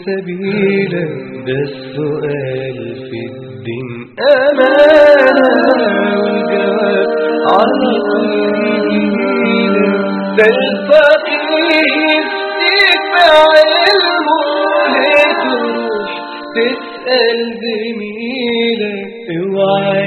سبيلا، ده السؤال في الدين أمانة، والجواب على الغيبة. ده الفقير تدفع علمه لتروح تسأل زميلك، اوعى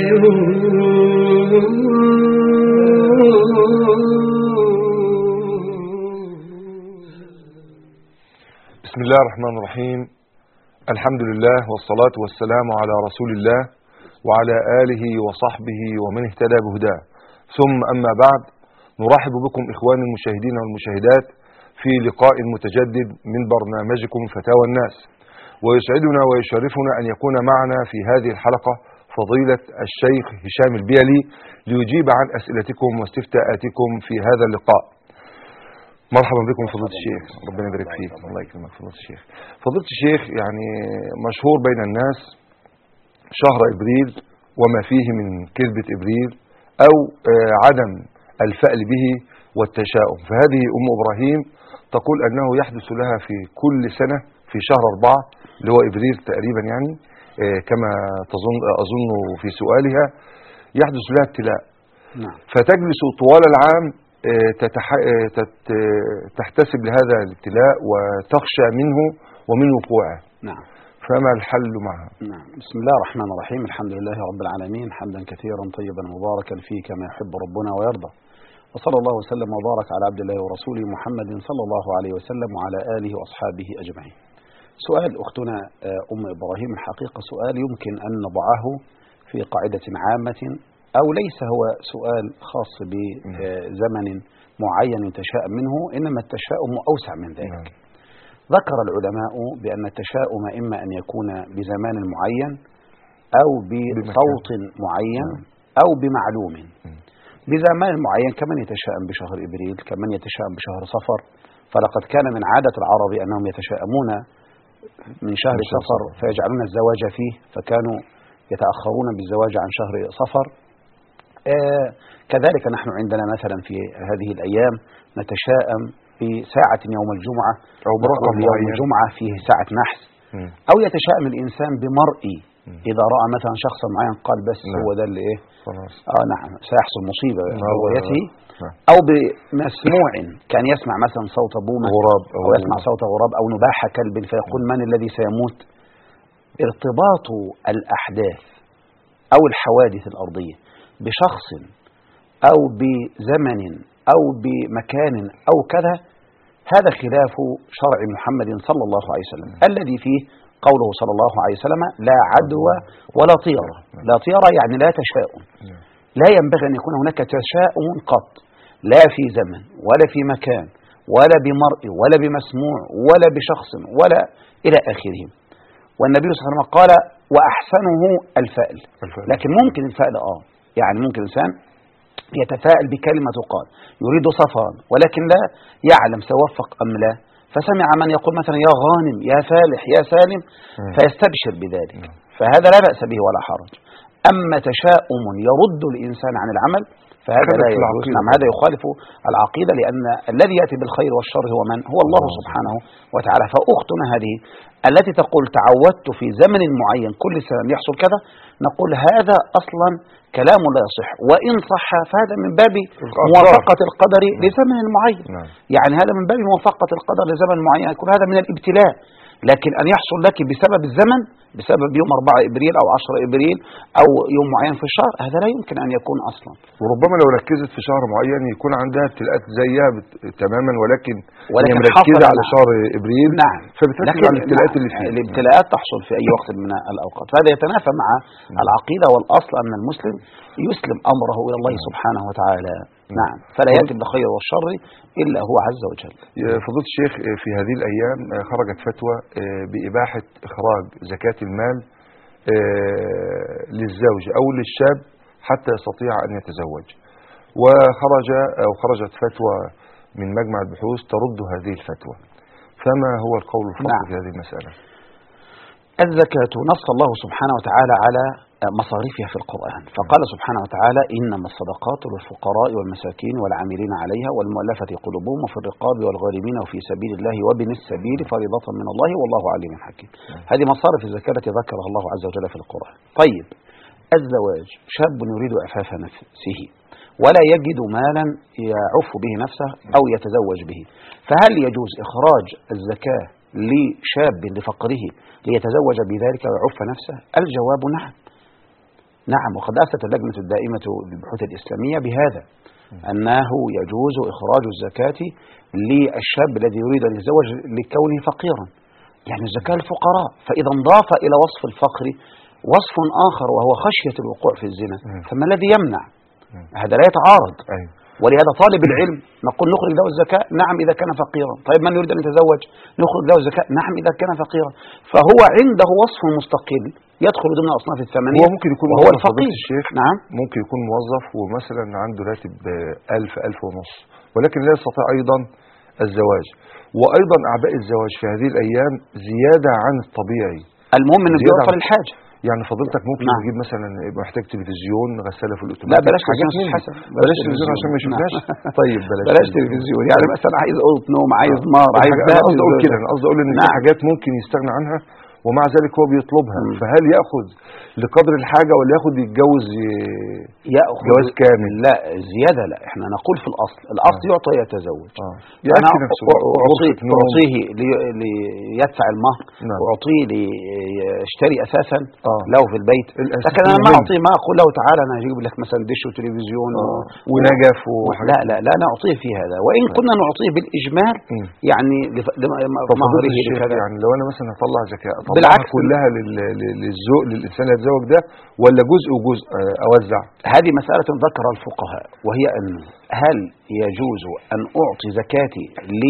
بسم الله الرحمن الرحيم. الحمد لله والصلاة والسلام على رسول الله وعلى آله وصحبه ومن اهتدى بهداه، ثم أما بعد، نرحب بكم إخواني المشاهدين والمشاهدات في لقاء متجدد من برنامجكم فتاوى الناس، ويسعدنا ويشرفنا أن يكون معنا في هذه الحلقة فضيلة الشيخ هشام البيلي ليجيب عن أسئلتكم واستفتاءاتكم في هذا اللقاء. مرحبا بكم فضيلة الشيخ، ربنا يبارك فيك. الله يكرمك فضيلة الشيخ. فضيلة الشيخ، يعني مشهور بين الناس شهر إبريل وما فيه من كذبة إبريل أو عدم الفأل به والتشاؤم. فهذه أم إبراهيم تقول أنه يحدث لها في كل سنة في شهر 4 اللي هو إبريل تقريبا، يعني كما أظن في سؤالها، يحدث لها ابتلاء. فتجلس طوال العام تحتسب لهذا الابتلاء وتخشى منه ومن وقوعه. نعم. فما الحل معها؟ نعم. بسم الله الرحمن الرحيم. الحمد لله رب العالمين، حمدا كثيرا طيبا مباركا فيه كما يحب ربنا ويرضى، وصلى الله وسلم وبارك على عبد الله ورسوله محمد صلى الله عليه وسلم وعلى آله وأصحابه أجمعين. سؤال أختنا أم إبراهيم الحقيقة سؤال يمكن أن نضعه في قاعدة عامة، أو ليس هو سؤال خاص بزمن معين يتشاءم منه، إنما التشاؤم أوسع من ذلك. ذكر العلماء بأن التشاؤم إما أن يكون بزمان معين أو بصوت معين أو بمعلوم. بزمان معين كمن يتشاءم بشهر إبريل، كمن يتشاءم بشهر صفر، فلقد كان من عادة العرب أنهم يتشاءمون من شهر صفر فيجعلون الزواج فيه، فكانوا يتأخرون بالزواج عن شهر صفر. كذلك نحن عندنا مثلا في هذه الأيام نتشاءم بساعة يوم الجمعة أو برقم يوم الجمعة فيه ساعة نحس، أو يتشاءم الإنسان بمرئي، إذا رأى مثلا شخصا معين قال بس هو ده اللي إيه نعم سيحصل مصيبة برؤيته، أو بمسموع كان يسمع مثلا صوت بومة غراب أو يسمع صوت غراب أو نباح كلب فيقول من الذي سيموت. ارتباط الأحداث أو الحوادث الأرضية بشخص أو بزمن أو بمكان أو كذا، هذا خلاف شرع محمد صلى الله عليه وسلم الذي فيه قوله صلى الله عليه وسلم لا عدوى ولا طيرة. لا طيرة يعني لا تشاؤم، لا ينبغي أن يكون هناك تشاؤم قط، لا في زمن ولا في مكان ولا بمرء ولا بمسموع ولا بشخص ولا إلى آخره. والنبي صلى الله عليه وسلم قال وأحسنه الفأل. لكن ممكن الفأل يعني ممكن الإنسان يتفائل بكلمة تقال يريد صفرا ولكن لا يعلم سيوفق أم لا، فسمع من يقول مثلا يا غانم يا فالح يا سالم فيستبشر بذلك، فهذا لا بأس به ولا حرج. أما تشاؤم يرد الإنسان عن العمل فهذا لا يجوز. نعم، هذا يخالف العقيدة، لأن الذي يأتي بالخير والشر هو من؟ هو الله سبحانه وتعالى. فأختنا هذه التي تقول تعودت في زمن معين كل سنة يحصل كذا، نقول هذا أصلا كلام لا يصح، وإن صح فهذا من باب موافقة القدر لزمن معين. يعني هذا من باب موافقة القدر لزمن معين، يكون هذا من الابتلاء. لكن أن يحصل لك بسبب الزمن، بسبب يوم 4 إبريل أو 10 إبريل أو يوم معين في الشهر، هذا لا يمكن أن يكون أصلا. وربما لو ركزت في شهر معين يكون عندها ابتلاءات زيها تماما، ولكن هي مركزة على شهر إبريل. نعم، فبتركز على الابتلاءات اللي فيه. الابتلاءات تحصل في أي وقت من الأوقات، فهذا يتنافى مع العقيدة والأصل أن المسلم يسلم أمره إلى الله سبحانه وتعالى. نعم، فلا يأتي بالخير والشر إلا هو عز وجل. فضيلة الشيخ، في هذه الأيام خرجت فتوى بإباحة إخراج زكاة المال للزوج أو للشاب حتى يستطيع أن يتزوج، خرجت فتوى من مجمع البحوث ترد هذه الفتوى، فما هو القول الفصل في هذه المسألة؟ الزكاة نص الله سبحانه وتعالى على مصاريفها في القرآن، فقال سبحانه وتعالى: إنما الصدقات للفقراء والمساكين والعاملين عليها والمؤلفة قلوبهم وفي الرقاب والغارمين وفي سبيل الله وابن السبيل فريضة من الله والله عليم حكيم. هذه مصارف الزكاة التي ذكرها الله عز وجل في القرآن. طيب، الزواج، شاب يريد عفاف نفسه ولا يجد مالا يعف به نفسه أو يتزوج به، فهل يجوز إخراج الزكاة لشاب لفقره ليتزوج بذلك ويعف نفسه؟ الجواب نعم. نعم، وقد أفتت اللجنة الدائمة للبحوث الإسلامية بهذا، أنه يجوز إخراج الزكاة للشاب الذي يريد أن يتزوج لكونه فقيرا، يعني الزكاة للفقراء. فإذا انضاف إلى وصف الفقر وصف آخر وهو خشية الوقوع في الزنا، فما الذي يمنع؟ هذا لا يتعارض. ولهذا طالب العلم نقول نخرج له الزكاة، نعم إذا كان فقيرا. طيب، من يريد أن يتزوج نخرج له الزكاة، نعم إذا كان فقيرا. فهو عنده وصف مستقل يدخل ضمن أصناف الثمانية. هو ممكن يكون وهو الفقير. الشيخ نعم، ممكن يكون موظف ومثلا عنده راتب 1000 ونص، ولكن لا يستطيع أيضا الزواج، وأيضا أعباء الزواج في هذه الأيام زيادة عن الطبيعي. المهم أنه بيوفر الحاجة. يعني فضيلتك ممكن تجيب مثلا محتاج تلفزيون، غسالة في الأوتوماتيك. لا، بلاش تلفزيون حسن، بلاش تلفزيون عشان ما يشوفناش. طيب، بلاش تلفزيون. يعني مثلا عايز أوضة نوم، عايز نار، عايز أنا قصدي أقول كده، أنا قصدي أقول إن في حاجات ممكن يستغنى عنها ومع ذلك هو بيطلبها. فهل يأخذ لقدر الحاجة ولا يأخذ يتجوز يأخذ جواز كامل؟ لا، زيادة لا. احنا نقول في الأصل يعطى يتزوج. يعني أعطيه ليدفع المهر، وأعطيه ليشتري أساسا له في البيت. لكن أنا ما أعطيه، ما أقول له تعالى أنا أجيب لك مثلا دش وتلفزيون ونجف لا لا لا، نعطيه في هذا. وإن كنا نعطيه بالإجمال يعني مهره لكذا. يعني لو أنا مثلا هطلع زكاة بالعكس كلها للذوق للإنسان اللي يتزوج ده، ولا جزء وجزء أوزع؟ هذه مسألة ذكرها الفقهاء، وهي أن هل يجوز أن أعطي زكاتي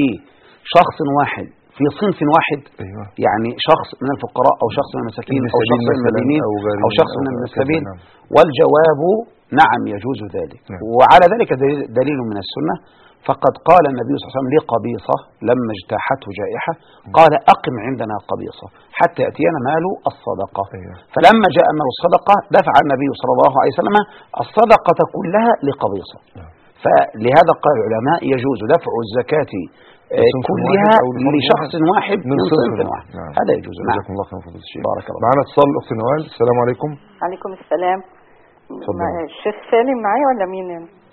لشخص واحد في صنف واحد؟ أيوة. يعني شخص من الفقراء أو شخص من المساكين أو شخص من المدينين أو شخص من السبيل. والجواب نعم، يجوز ذلك. وعلى ذلك دليل من السنة، فقد قال النبي صلى الله عليه وسلم لقبيصة لما اجتاحته جائحة، قال: أقم عندنا قبيصة حتى يأتينا مال الصدقة. فلما جاء مال الصدقة دفع النبي صلى الله عليه وسلم الصدقة كلها لقبيصة. فلهذا قال العلماء يجوز دفع الزكاة كلها لشخص واحد من صنف واحد. هذا يجوز. جزاكم الله خير فضيلة الشيخ. بارك الله. معنا اتصال الأخت نوال. السلام عليكم. عليكم السلام. الشيخ سالم معايا ولا مين؟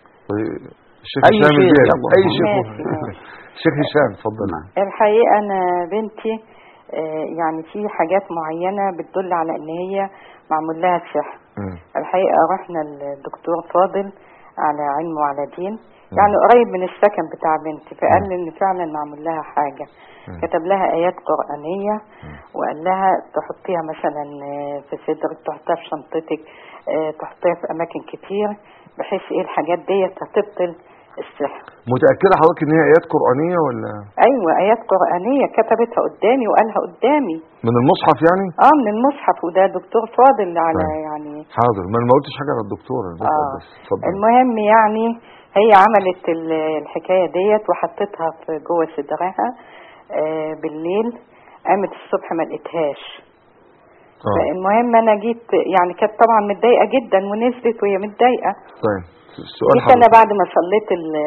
الشيخ هشام أي شيخ. الشيخ هشام اتفضل. الحقيقة أنا بنتي يعني في حاجات معينة بتدل على إن هي معمول لها سحر. الحقيقة رحنا للدكتور فاضل على علم وعلى دين، يعني قريب من السكن بتاع بنتي، فقال لي إن فعلا معمول لها حاجة. كتب لها آيات قرآنية وقال لها تحطيها مثلا في صدرك، تحطيها في شنطتك، تحطيها في أماكن كتير، بحيث إيه الحاجات ديت هتبطل السحر. متأكدة حضرتك إن هي آيات قرآنية ولا؟ أيوة، آيات قرآنية كتبتها قدامي وقالها قدامي. من المصحف يعني؟ من المصحف، وده دكتور فاضل على يعني. حاضر، ما قلتش حاجة على الدكتور. بس اتفضل. المهم يعني هي عملت الحكاية ديت وحطتها في جوه صدرها بالليل، قامت الصبح ما لقيتهاش. فالمهم انا جيت، يعني كانت طبعا متضايقة جدا ونزلت وهي متضايقة. طيب، السؤال جيت انا بعد ما صليت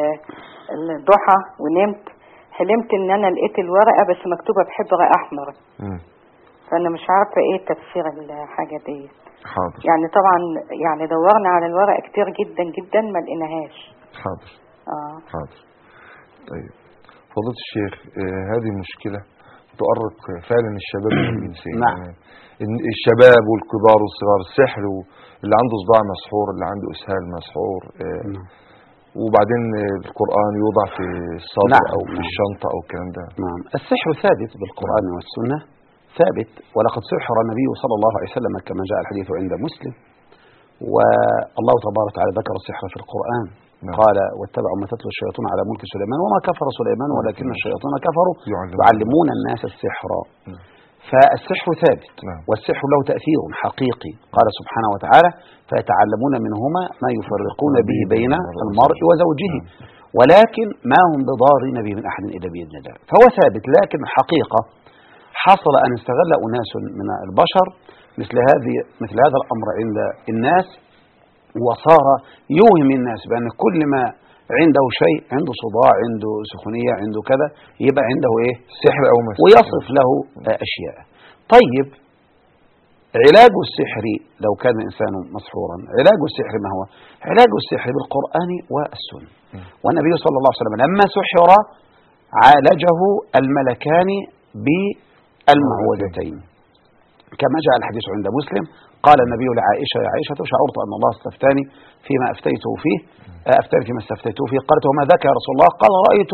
الضحى ونمت، حلمت ان انا لقيت الورقة بس مكتوبة بحبر احمر. فانا مش عارفة ايه تفسير الحاجة دي. حاضر. يعني طبعا يعني دورنا على الورقة كتير جدا جدا ما لقيناهاش. حاضر. حاضر. طيب فضيلة الشيخ، هذه مشكلة تؤرق فعلا الشباب الجنسية. نعم. الشباب والكبار والصغار، السحر، اللي عنده صداع مسحور، اللي عنده اسهال مسحور، وبعدين القرآن يوضع في الصدر او في الشنطة او الكلام ده. نعم، السحر ثابت بالقرآن والسنة، ثابت. ولقد سحر النبي صلى الله عليه وسلم كما جاء الحديث عند مسلم، والله تبارك وتعالى ذكر السحر في القرآن. قال: واتبعوا ما تتلو الشياطين على ملك سليمان وما كفر سليمان ولكن الشياطين كفروا يعلمون الناس السحر. فالسحر ثابت، والسحر له تأثير حقيقي. قال سبحانه وتعالى: فيتعلمون منهما ما يفرقون به بين المرء وزوجه ولكن ما هم بضارين به من أحد إلا بإذن الله. فهو ثابت، لكن حصل أن استغل أناس من البشر مثل هذا الأمر عند الناس، وصار يوهم الناس بأن كل ما عنده شيء، عنده صداع، عنده سخونية، عنده كذا، يبقى عنده إيه؟ سحر أو مس، ويصف له أشياء. طيب علاج السحر لو كان الإنسان مسحورا، علاج السحر ما هو؟ علاج السحر بالقرآن والسنة. والنبي صلى الله عليه وسلم لما سحر عالجه الملكان بالمعوذتين كما جاء الحديث عند مسلم. قال النبي لعائشة: يا عائشة شعرت أن الله استفتاني فيما أفتيته فيه، أفتاني فيما استفتيته فيه. قالت: وما ذاك يا رسول الله؟ قال: رأيت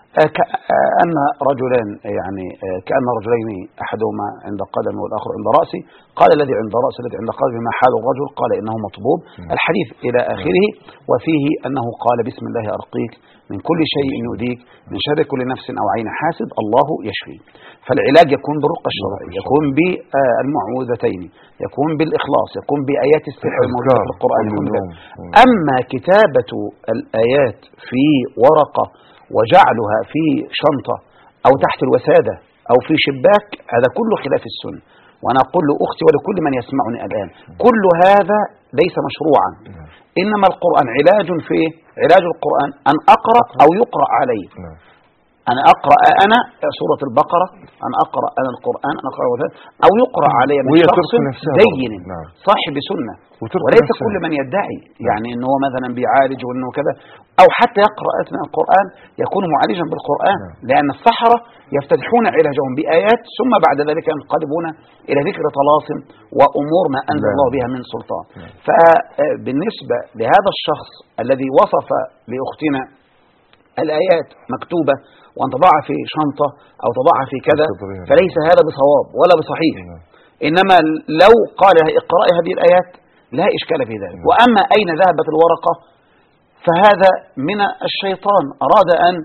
أن رجلين، يعني كأن رجلين أحدهما عند قدم والآخر عند رأسي. قال: الذي عند رأسي الذي عند قدمي ما حال الرجل؟ قال: إنه مطبوب. الحديث إلى آخره. وفيه أنه قال: بسم الله أرقيك من كل شيء يؤذيك، من شر كل نفس أو عين حاسد، الله يشفي. فالعلاج يكون بالرقى الشرعي، يكون بالمعوذتين، يكون بالإخلاص، يكون بآيات السحر الموجودة في القرآن. أما كتابة الآيات في ورقة وجعلها في شنطة أو تحت الوسادة أو في شباك، هذا كله خلاف السنة. وأنا أقول لأختي ولكل من يسمعني الآن: كل هذا ليس مشروعا. إنما القرآن علاج في علاج القرآن أن أقرأ أو يقرأ علي. أنا أقرأ أنا سورة البقرة، أنا أقرأ أنا القرآن، أنا أقرأ أو يقرأ علي من شخص دين صاحب سنة، وليس كل من يدعي يعني أنه مثلا بيعالج وأنه كذا، أو حتى يقرأ القرآن يكون معالجا بالقرآن. لأن السحرة يفتتحون علاجهم بآيات ثم بعد ذلك ينقلبون إلى ذكر طلاسم وأمور ما أنزل الله بها من سلطان. فبالنسبة لهذا الشخص الذي وصف لأختنا الآيات مكتوبة وأن تضعها في شنطة أو تضعها في كذا، فليس هذا بصواب ولا بصحيح. إنما لو قال اقرأي هذه الآيات لا إشكال في ذلك. وأما أين ذهبت الورقة فهذا من الشيطان، أراد أن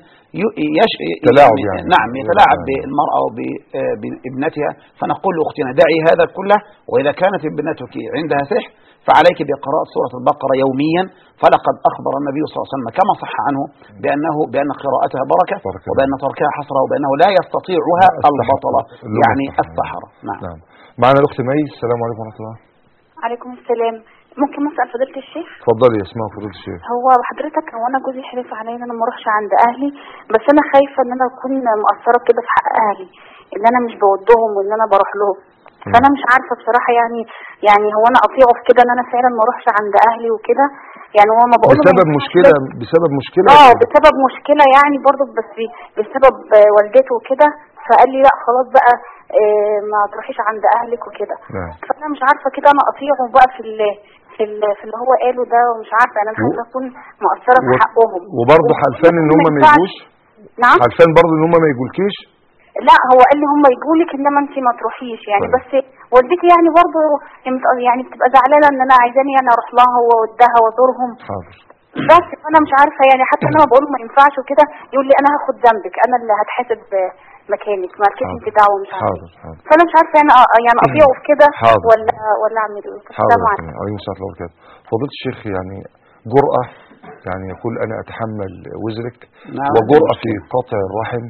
نعم يتلاعب بالمرأة وبابنتها. فنقول لأختنا: دعي هذا كله، وإذا كانت ابنتك عندها سحر فعليك بقراءة سورة البقرة يوميا، فلقد أخبر النبي صلى الله عليه وسلم كما صح عنه بأن قراءتها بركة، وبأن تركها حسرة، وبأنه لا يستطيعها البطلة يعني السحرة. نعم. معنا الأخت مي. السلام عليكم ورحمة الله. عليكم السلام. ممكن نسأل فضيلة الشيخ؟ اتفضلي يا اسماء فضيلة الشيخ. هو حضرتك، هو انا جوزي حلف عليا ان انا ما اروحش عند اهلي، بس انا خايفه ان انا اكون مقصره كده في حق اهلي، ان انا مش بودهم وان انا بروح لهم. فانا مش عارفه بصراحه يعني هو انا اطيعه في كده ان انا فعلا ما اروحش عند اهلي وكده؟ يعني هو ما بقول بسبب مشكله بسبب مشكله يعني برضه، بس بسبب والدته وكده. فقال لي: لا خلاص بقى ما تروحيش عند اهلك وكده. فانا مش عارفه كده انا اطيعه بقى في اللي هو قاله ده، ومش عارفه انا خايفه اكون مقصره في حقهم. وبرضه حلفان ان هم ما يجوش. نعم، حلفان برضه ان هم ما يجولكيش. لا هو قال لي هم يجولك انما انت ما تروحيش يعني. بس والدتي يعني برضه يعني بتبقى زعلانه ان انا عايزاني انا اروح لها وودها وازورهم. حاضر. بس انا مش عارفه يعني، حتى انا بقول ما ينفعش وكده يقول لي: انا هاخد ذنبك، انا اللي هتحاسب مكانك، مالكيش انت دعوه، مش عارفه. فانا مش عارفه يعني اطيعه في كده ولا اعمل ايه. السلام عليكم. وعليكم السلام ورحمه الله وبركاته. فضيلة الشيخ، يعني جرأة يعني يقول أنا أتحمل وزرك، وجرأة في قطع الرحم.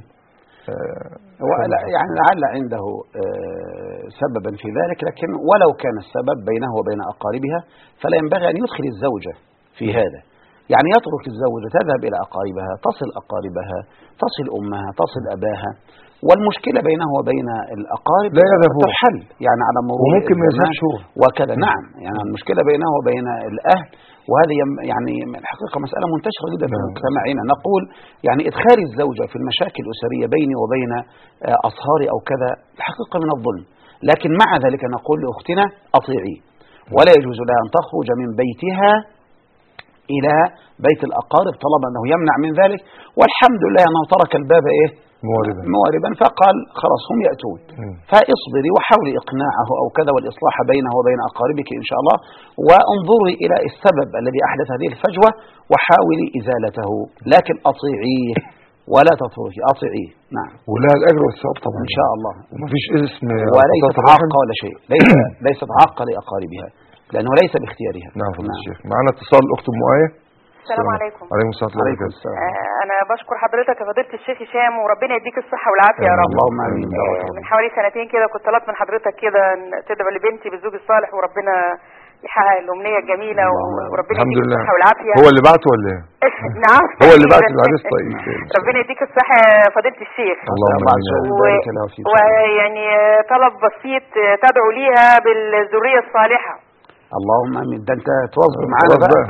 يعني لعل عنده سببا في ذلك، لكن ولو كان السبب بينه وبين أقاربها فلا ينبغي أن يدخل الزوجة في هذا. يعني يترك الزوجة تذهب إلى أقاربها، تصل أقاربها، تصل أمها، تصل أباها، والمشكلة بينه وبين الأقارب لا تحل يعني على مرور وممكن ما يزهدش وكذا. نعم، يعني المشكلة بينه وبين الأهل، وهذه يعني الحقيقة مسألة منتشرة جدا في مجتمعنا. نقول يعني إدخال الزوجة في المشاكل الأسرية بيني وبين أصهاري أو كذا الحقيقة من الظلم. لكن مع ذلك نقول لأختنا: أطيعي، ولا يجوز لها أن تخرج من بيتها إلى بيت الأقارب طالما أنه يمنع من ذلك. والحمد لله أنه ترك الباب مواربا، فقال: خلاص هم يأتون، فاصبري وحاولي إقناعه أو كذا والإصلاح بينه وبين أقاربك إن شاء الله، وانظري إلى السبب الذي أحدث هذه الفجوة وحاولي إزالته. لكن أطيعيه ولا تتركي، أطيعيه. نعم، ولها الأجر والثواب طبعا إن شاء الله. ومفيش اسم وليست عاقة ولا شيء، ليست عاقة لأقاربها، لأنه ليس باختيارها. نعم فضيلة الشيخ. معنا اتصال الأخت أم آية. السلام عليكم. وعليكم السلام ورحمة الله وبركاته. انا بشكر حضرتك يا فضيله الشيخ هشام، وربنا يديك الصحه والعافيه يا رب. اللهم امين. من حوالي سنتين كده كنت طلبت من حضرتك كده ان تدعو لبنتي بالزوج الصالح، وربنا يحقق الامنيه الجميله، وربنا يديك الصحه والعافيه. هو اللي بعته ولا ايه؟ نعم هو اللي بعت العريس. طيب ربنا يديك الصحه يا فضيله الشيخ. اللهم امين. ويعني طلب بسيط تدعو ليها بالذريه الصالحه. اللهم امين. ده انت تواظب معانا بقى.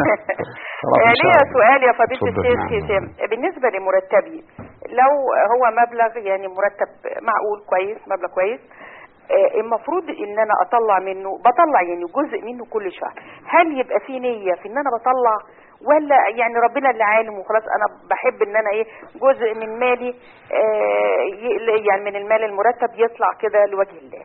ليا سؤال يا فضيله الشيخ هشام، بالنسبه لمرتبي، لو هو مبلغ يعني مرتب معقول كويس، مبلغ كويس، المفروض ان انا بطلع يعني جزء منه كل شهر، هل يبقى في نية في ان انا بطلع، ولا يعني ربنا اللي عالم وخلاص انا بحب ان انا جزء من مالي يعني من المال المرتب يطلع كده لوجه الله؟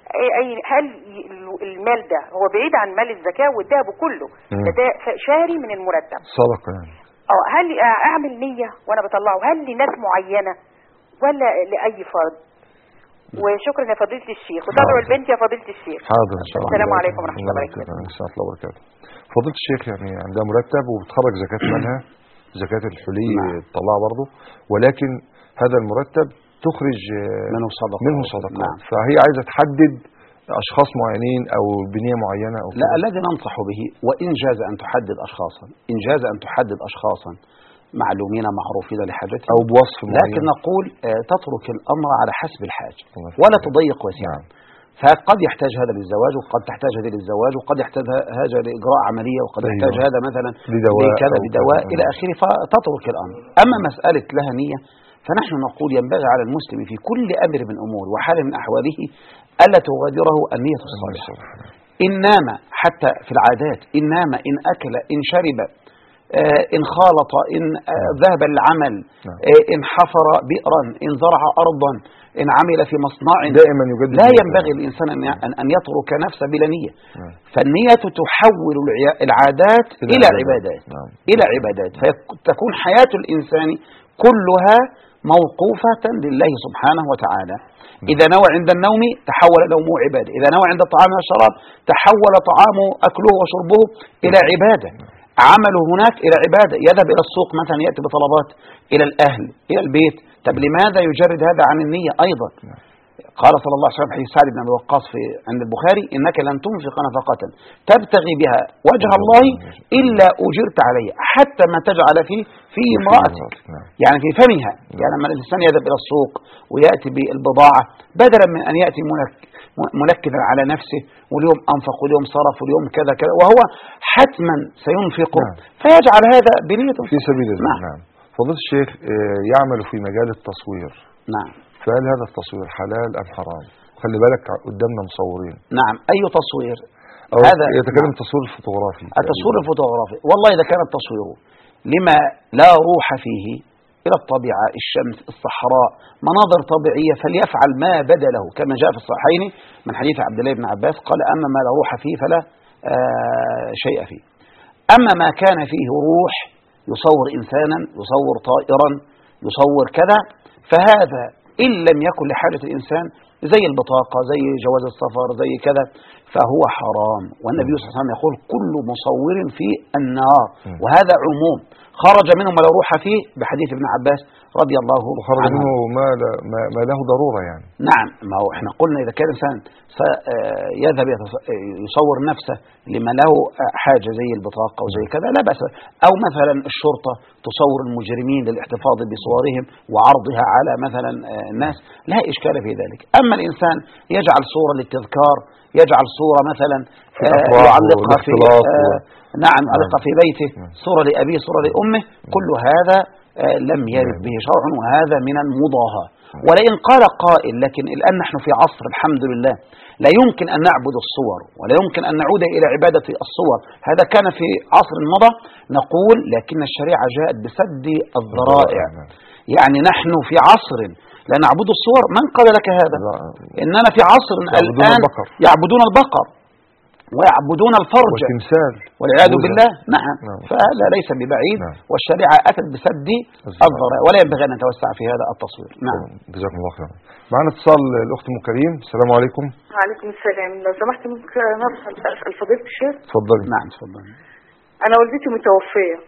هل المال ده هو بعيد عن مال الزكاة والذهب كله، ده شهري من المرتب صدقة يعني؟ هل اعمل نية وانا بطلعه، هل لناس معينة ولا لأي فرد؟ وشكرا يا فضيلة الشيخ، وتدعو البنت يا فضيلة الشيخ. حاضر ان شاء الله. السلام عليكم ورحمة الله وبركاته. الله وبركاته. فضيلة الشيخ يعني عندها مرتب وبتخرج زكاة مالها، زكاة الحلي تطلعها برضه، ولكن هذا المرتب تخرج منه صدقة. فهي عايزة تحدد أشخاص معينين أو بنية معينة أو لا، الذي ننصح به وإن جاز أن تحدد أشخاصا، إن جاز أن تحدد أشخاصا معلومين معروفين لحاجتهم أو بوصف معين، لكن نقول تترك الأمر على حسب الحاجة ولا تضيق وسعا. فقد يحتاج هذا للزواج، وقد تحتاج هذه للزواج، وقد يحتاج هذا لإجراء عملية، وقد يحتاج هذا مثلا لكذا بدواء إلى آخره، فتترك الأمر. أما مسألة لها نية فنحن نقول ينبغي على المسلم في كل أمر من أمور وحال من أحواله ألا تغادره النية الصالحة. إن نام، حتى في العادات، إن نام، إن أكل، إن شرب، إن خالط، إن ذهب للعمل، إن حفر بئرا، إن زرع أرضا، إن عمل في مصنع، دائما يجدد. لا ينبغي الإنسان أن يترك نفسه بلا نية. فالنية تحول العادات إلى عبادات، إلى عبادات، فتكون حياة الإنسان كلها موقوفة لله سبحانه وتعالى. إذا نوى عند النوم تحول نومه عبادة، إذا نوى عند الطعام والشراب تحول طعامه أكله وشربه إلى عبادة، عمله هناك إلى عبادة. يذهب إلى السوق مثلا يأتي بطلبات إلى الأهل إلى البيت، طب لماذا يجرد هذا عن النية أيضا؟ قال صلى الله عليه وسلم حديث سعد بن أبي وقاص عند البخاري: إنك لن تنفق نفقة تبتغي بها وجه الله إلا أجرت عليها حتى ما تجعل في امرأتك، يعني في فمها. يعني لما الإنسان يذهب إلى السوق ويأتي بالبضاعة، بدلا من أن يأتي منكدا على نفسه واليوم أنفق واليوم صرف واليوم كذا كذا وهو حتما سينفق، فيجعل هذا بنية في سبيل الله. نعم. فضيلة الشيخ يعمل في مجال التصوير. نعم. فهل هذا التصوير حلال أم حرام؟ خلي بالك قدامنا مصورين. نعم. أي تصوير؟ هذا يتكلم التصوير الفوتوغرافي. التصوير الفوتوغرافي، والله إذا كان التصوير لما لا روح فيه إلى الطبيعة، الشمس، الصحراء، مناظر طبيعية، فليفعل ما بدا له، كما جاء في الصحيحين من حديث عبد الله بن عباس قال: أما ما لا روح فيه فلا شيء فيه. أما ما كان فيه روح، يصور إنسانا، يصور طائرا، يصور كذا، فهذا إن لم يكن لحاجة الإنسان زي البطاقة، زي جواز السفر، زي كذا، فهو حرام. والنبي صلى الله عليه وسلم يقول: كل مصور في النار، وهذا عموم، خرج منه ما لا روح فيه بحديث ابن عباس رضي الله عنه، وخرج منه ما له ضرورة يعني. نعم. ما هو احنا قلنا إذا كان إنسان يذهب يصور نفسه لما له حاجة زي البطاقة وزي كذا لا بأس، أو مثلا الشرطة تصور المجرمين للاحتفاظ بصورهم وعرضها على مثلا الناس، لا إشكال في ذلك. أما الإنسان يجعل صورة للتذكار، يجعل صورة مثلا يعلقها في نعم علقها في بيته، صورة لأبيه، صورة لأمه، كل هذا لم يرد به شرع، وهذا من المضاهاة. ولئن قال قائل: لكن الآن نحن في عصر الحمد لله لا يمكن أن نعبد الصور ولا يمكن أن نعود إلى عبادة الصور، هذا كان في عصر مضى، نقول: لكن الشريعة جاءت بسد الذرائع. يعني نحن في عصر لا نعبد الصور، من قال لك هذا؟ إننا في عصر الآن يعبدون البقر ويعبدون الفرج والتمثال والعياذ بالله. نعم. فهذا ليس ببعيد. والشريعة أتت بسد الذرائع، ولا ينبغي أن نتوسع في هذا التصوير. نعم. جزاكم الله خيرا. معنا اتصال الأخت أم كريم. السلام عليكم. وعليكم السلام. لو سمحت ممكن نرفع الفضيلة الشيخ؟ اتفضلي. نعم اتفضلي. أنا والدتي متوفية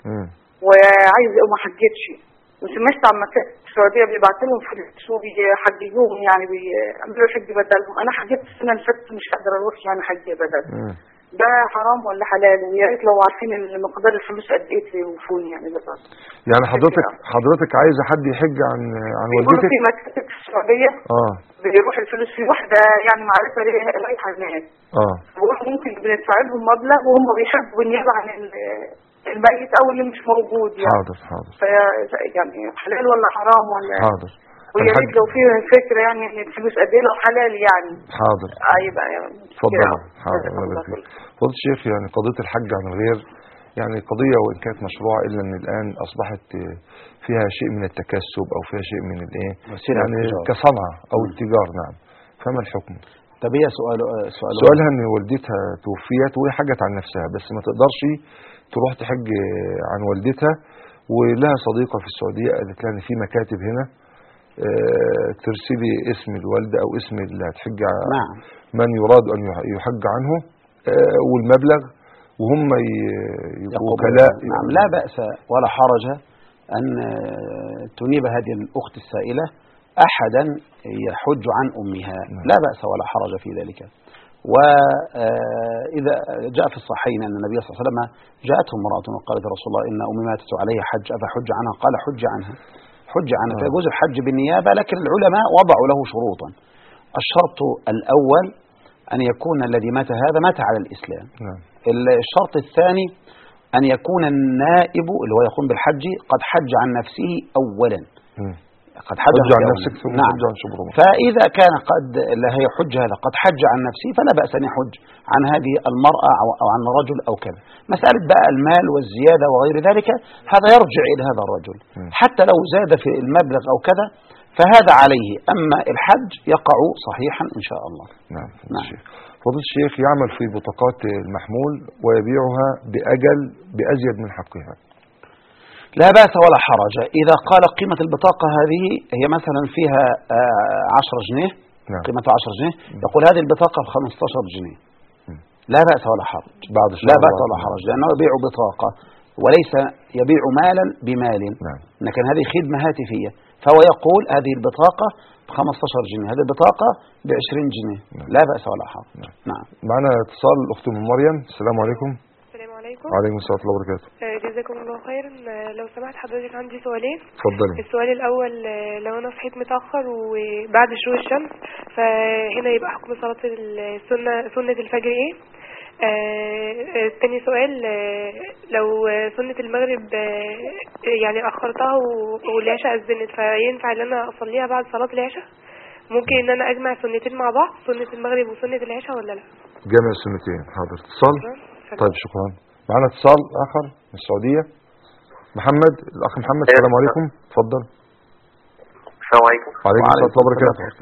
وعايز وما حجتش، وسمعت عن مكاتب السعوديه بيبعت لهم فلوس وبيحججوهم، يعني بيعملوا حج بدلهم. انا حجيت السنه اللي فاتت مش قادره اروح يعني حج بدل. ده حرام ولا حلال؟ ويا ريت لو عارفين مقدار الفلوس قد ايه توفوني يعني بالظبط. يعني حضرتك عايزه حد يحج عن والدتك؟ في مكاتب في السعوديه بيروح الفلوس في واحده يعني معرفه رايحه هناك. ممكن بندفع لهم مبلغ وهم بيحبوا بالنيابه عن الميت او اللي مش موجود يعني. حاضر. يعني حلال ولا حرام ولا؟ حاضر. ويا ريت لو في فكره يعني ان الفلوس قد ايه لو حلال يعني. حاضر. يبقى اتفضل. حاضر. فضل الشيخ، يعني قضيه الحج عن الغير يعني قضيه وان كانت مشروعه الا ان الان اصبحت فيها شيء من التكسب او فيها شيء من الايه يعني كصنعه او التجار. نعم. فما الحكم؟ طب هي سؤالها ان والدتها توفيت وهي حجت عن نفسها بس ما تقدرش تروح تحج عن والدتها، ولها صديقه في السعوديه قالت لها ان في مكاتب هنا ترسلي اسم الوالده او اسم اللي هتحج من يراد ان يحج عنه والمبلغ وهم يبقوا وكلاء. نعم. لا بأس ولا حرج أن تنيب هذه الأخت السائلة أحدا يحج عن أمها. لا بأس ولا حرج في ذلك. وإذا جاء في الصحيحين أن النبي صلى الله عليه وسلم جاءته امرأة وقالت يا رسول الله إن أمي ماتت عليها حج أفحج عنها؟ قال حج عنها. فيجوز الحج بالنيابة، لكن العلماء وضعوا له شروطا. الشرط الأول أن يكون الذي مات هذا مات على الإسلام. الشرط الثاني أن يكون النائب اللي هو يقوم بالحج قد حج عن نفسه أولا. قد حج عن نفسك ثم حج عن شبرمة. فإذا كان قد لا يحج هذا قد حج عن نفسه فلا بأس أن يحج عن هذه المرأة أو عن رجل أو كذا. مسألة بقى المال والزيادة وغير ذلك هذا يرجع إلى هذا الرجل، حتى لو زاد في المبلغ أو كذا فهذا عليه. أما الحج يقع صحيحا إن شاء الله. نعم. فضيلة الشيخ، يعمل في بطاقات المحمول ويبيعها بأزيد من حقها. لا بأس ولا حرج إذا قال قيمة البطاقة هذه هي مثلا فيها 10 جنيه. قيمتها 10 جنيه، يقول هذه البطاقة ب 15 جنيه. لا بأس ولا حرج. لا بأس ولا حرج، لأنه يبيع بطاقة وليس يبيع مالا بمال. لكن هذه خدمة هاتفية، فهو يقول هذه البطاقة ب 15 جنيه، هذه البطاقة ب 20 جنيه. لا بأس ولا حرج. نعم. معنا اتصال الأخت أم مريم. السلام عليكم. السلام عليكم. وعليكم السلام ورحمة الله وبركاته. جزاكم الله خيرا. لو سمحت حضرتك عندي سؤالين. اتفضلي. السؤال الأول، لو أنا صحيت متأخر وبعد شروق الشمس فهنا يبقى حكم صلاة سنة الفجر إيه؟ تاني سؤال، لو سنة المغرب يعني أخرتها والعشاء أذنت فينفع ان انا اصليها بعد صلاة العشاء؟ ممكن ان انا اجمع سنتين مع بعض، سنة المغرب وسنة العشاء ولا لا؟ جمع السنتين. حاضر. اتصال. طيب شكرا. معنا اتصال اخر من السعودية. محمد، الاخ محمد. السلام عليكم. اتفضل. السلام عليكم. وعليكم السلام ورحمة الله وبركاته.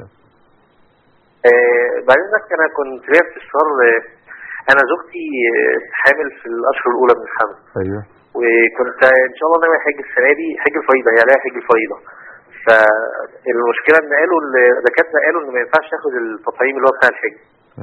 بعد اذنك انا كنت ليا استفسار. انا زوجتي حامل في الاشهر الاولى من الحمل. ايوه. وكنت ان شاء الله ناوي حج السنه دي، حج الفريضه، هي عليها حج الفريضه. فالمشكله ان قالوا الدكاتره قالوا ان ما ينفعش تاخد التطعيم اللي هو بتاع الحج.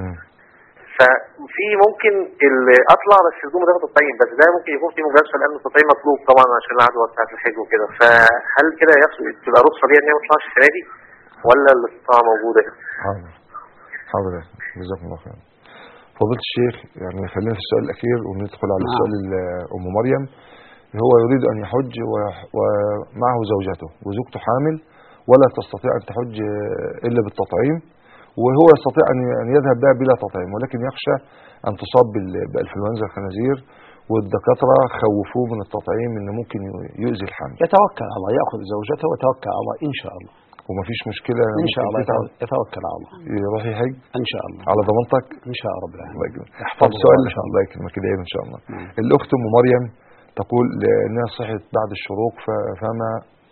ففي ممكن اطلع بس بدون ما تاخد التطعيم، بس ده ممكن يكون في مجازفه لان التطعيم مطلوب طبعا عشان العدوى بتاعت الحج وكده. فهل كده تبقى رخصه ليا ان هي ما تطلعش السنه دي ولا الاستطاعه موجوده؟ حاضر. جزاكم الله خير. فضيلة الشيخ، يعني خلينا في السؤال الأخير وندخل على السؤال أم مريم. هو يريد أن يحج ومعه زوجته وزوجته حامل ولا تستطيع أن تحج إلا بالتطعيم، وهو يستطيع أن يذهب بها بلا تطعيم، ولكن يخشى أن تصاب بإنفلونزا الخنازير، والدكاترة خوفوه من التطعيم إنه ممكن يؤذي الحمل. يتوكل على الله، يأخذ زوجته ويتوكل على الله إن شاء الله. ومفيش مشكلة إن شاء الله. يتوكل على الله. يروح يحج إن شاء الله على ضمانتك إن شاء رب العالمين. الله يكرمك. طب سؤال الله يكرمك كده إن شاء الله. الأخت أم مريم تقول إنها صحت بعد الشروق فما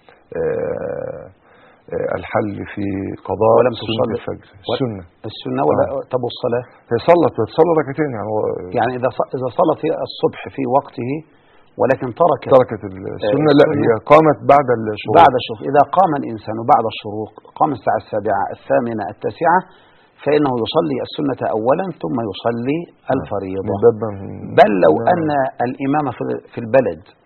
الحل في قضاء سنة الفجر؟ السنة ولا طب الصلاة؟ هي صلت ركعتين يعني إذا صلت الصبح في وقته ولكن تركت السنة، لا هي قامت بعد الشروق. إذا قام الإنسان بعد الشروق، قام الساعة 7 8 9 فإنه يصلي السنة أولا ثم يصلي الفريضة. بل لو أن الإمام في البلد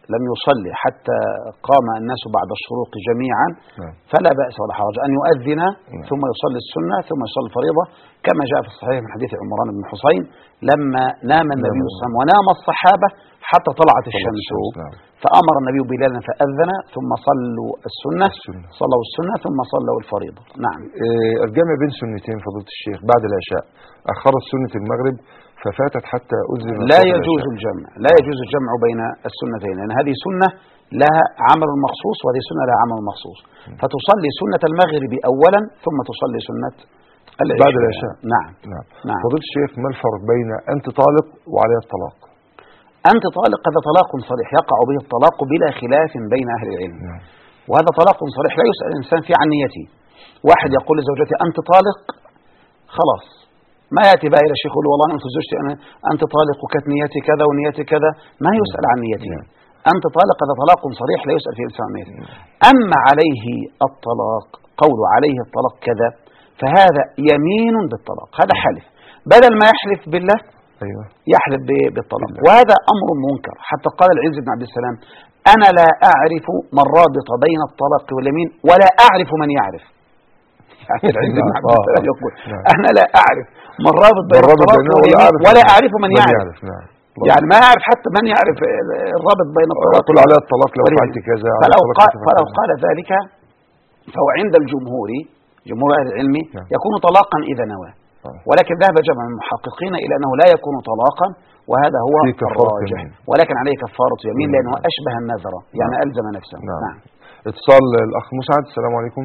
لم يصلي حتى قام الناس بعد الشروق جميعا فلا بأس ولا حرج أن يؤذن ثم يصلي السنة ثم يصلي الفريضة، كما جاء في الصحيح من حديث عمران بن حسين لما نام النبي صلى الله عليه وسلم ونام الصحابة حتى طلعت الشمس، فأمر النبي بلالا فأذن ثم صلوا السنة صلوا السنة ثم صلوا الفريضة. نعم. الجمع بين سنتين فضيلة الشيخ بعد العشاء، أخرت سنة المغرب ففاتت حتى أذن. لا يجوز الجمع، لا يجوز الجمع بين السنتين، لأن هذه سنة لها عمل مخصوص وهذه سنة لها عمل مخصوص، فتصلي سنة المغرب أولا ثم تصلي سنة العشاء بعد العشاء. نعم. نعم. فضيلة الشيخ ما الفرق بين أنت طالق وعليها الطلاق؟ أنت طالق هذا طلاق صريح يقع به الطلاق بلا خلاف بين أهل العلم. وهذا طلاق صريح لا يسأل الإنسان فيه عن نيته. واحد يقول لزوجته أنت طالق، خلاص ما يأتي بقى إلى الشيخ يقول والله أنا زوجتي أنت طالق وكانت نيتي كذا ونيتي كذا، ما يسأل عن نيته. أنت طالق هذا طلاق صريح لا يسأل فيه الإنسان عن نيته. أما عليه الطلاق قول عليه الطلاق كذا فهذا يمين بالطلاق، هذا حلف، بدل ما يحلف بالله يحلف بالطلاق، وهذا أمر منكر. حتى قال العز بن عبد السلام أنا لا أعرف من رابط بين الطلاق واليمين ولا أعرف من يعرف. يعني العز بن عبد السلام يقول أنا لا أعرف من رابط بين الطلاق واليمين ولا أعرف من يعرف. يعني ما يعرف حتى من يعرف الرابط بين الطلاق. يقول على الطلاق لو فعلت كذا. فلو قال ذلك فهو عند الجمهور جمهور أهل العلم يكون طلاقا إذا نوى، ولكن ذهب جمع من المحققين إلى أنه لا يكون طلاقا، وهذا هو الراجح، ولكن عليه كفارة يمين لأنه أشبه النذر يعني ألزم نفسه. نعم. اتصال الأخ مسعد. السلام عليكم.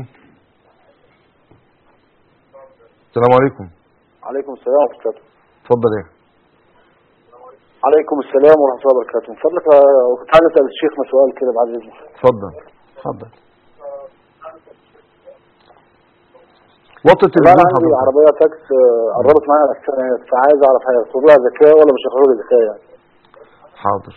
السلام عليكم. عليكم السلام ورحمة الله. اتفضل يا. عليكم السلام ورحمة الله وبركاته. من فضلك كنت عايز أسأل الشيخنا سؤال كده بعد إذنك. اتفضل. اتفضل. وطي التلفزيون. أنا عندي عربية تاكس قربت معايا على السنة، فعايز أعرف هياخدوا لها زكاة ولا مش هياخدوا لها زكاة يعني. حاضر.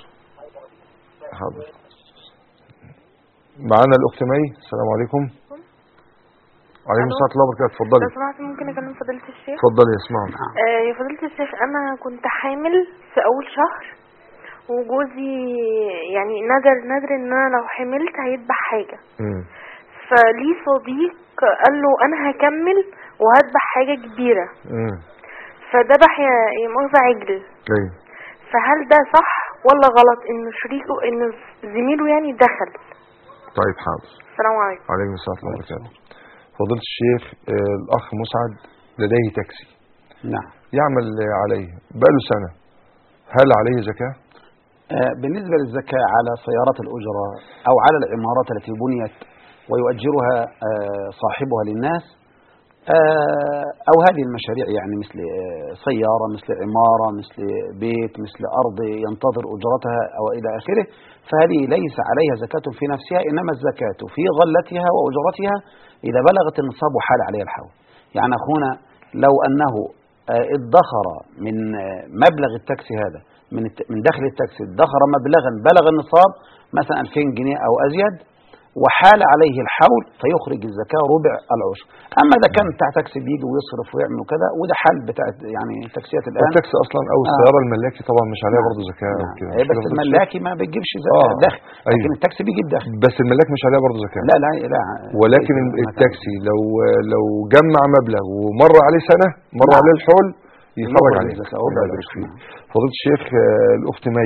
معانا الأخت مي. السلام عليكم. وعليكم السلام ورحمة الله وبركاته. اتفضلي. لو سمحت ممكن أكلم فضيلة الشيخ؟ اتفضلي اسمعوا. يا فضيلة الشيخ أنا كنت حامل في أول شهر، وجوزي يعني نذر إن أنا لو حملت هيذبح حاجة. فلي صديق قال له أنا هكمل وهذبح حاجة كبيرة. فذبح يا مؤاخذة عجل. فهل ده صح ولا غلط إنه شريكه إنه زميله يعني دخل؟ طيب حاضر. السلام عليكم. وعليكم السلام ورحمة الله وبركاته. فضيلة الشيخ الأخ مسعد لديه تاكسي. نعم. يعمل عليه بقاله سنة، هل عليه زكاة؟ بالنسبة للزكاة على سيارات الأجرة أو على العمارات التي بنيت ويؤجرها صاحبها للناس أو هذه المشاريع يعني مثل سيارة مثل عمارة مثل بيت مثل أرض ينتظر أجرتها أو إلى آخره، فهذه ليس عليها زكاة في نفسها، إنما الزكاة في غلتها وأجرتها إذا بلغت النصاب وحال عليها الحول. يعني أخونا لو أنه ادخر من مبلغ التاكسي هذا من دخل التاكسي ادخر مبلغا بلغ النصاب مثلا 2000 جنيه أو أزيد وحال عليه الحول فيخرج الزكاة ربع العشر. أما إذا كان بتاع تاكسي بيجي ويصرف ويعمل كذا وده حال بتاع يعني تاكسيات الآن. التاكسي أصلا أو السيارة الملاكي طبعا مش عليها برضه زكاة أو كده. بس الملاكي ما بيجيبش زكاة دخل، لكن التاكسي بيجيب دخل. بس الملاك مش عليها برضه زكاة. لا. ولكن التاكسي لو جمع مبلغ ومر عليه سنة مر عليه الحول يخرج عليه زكاة ربع العشر. فضيلة الشيخ الأخت مي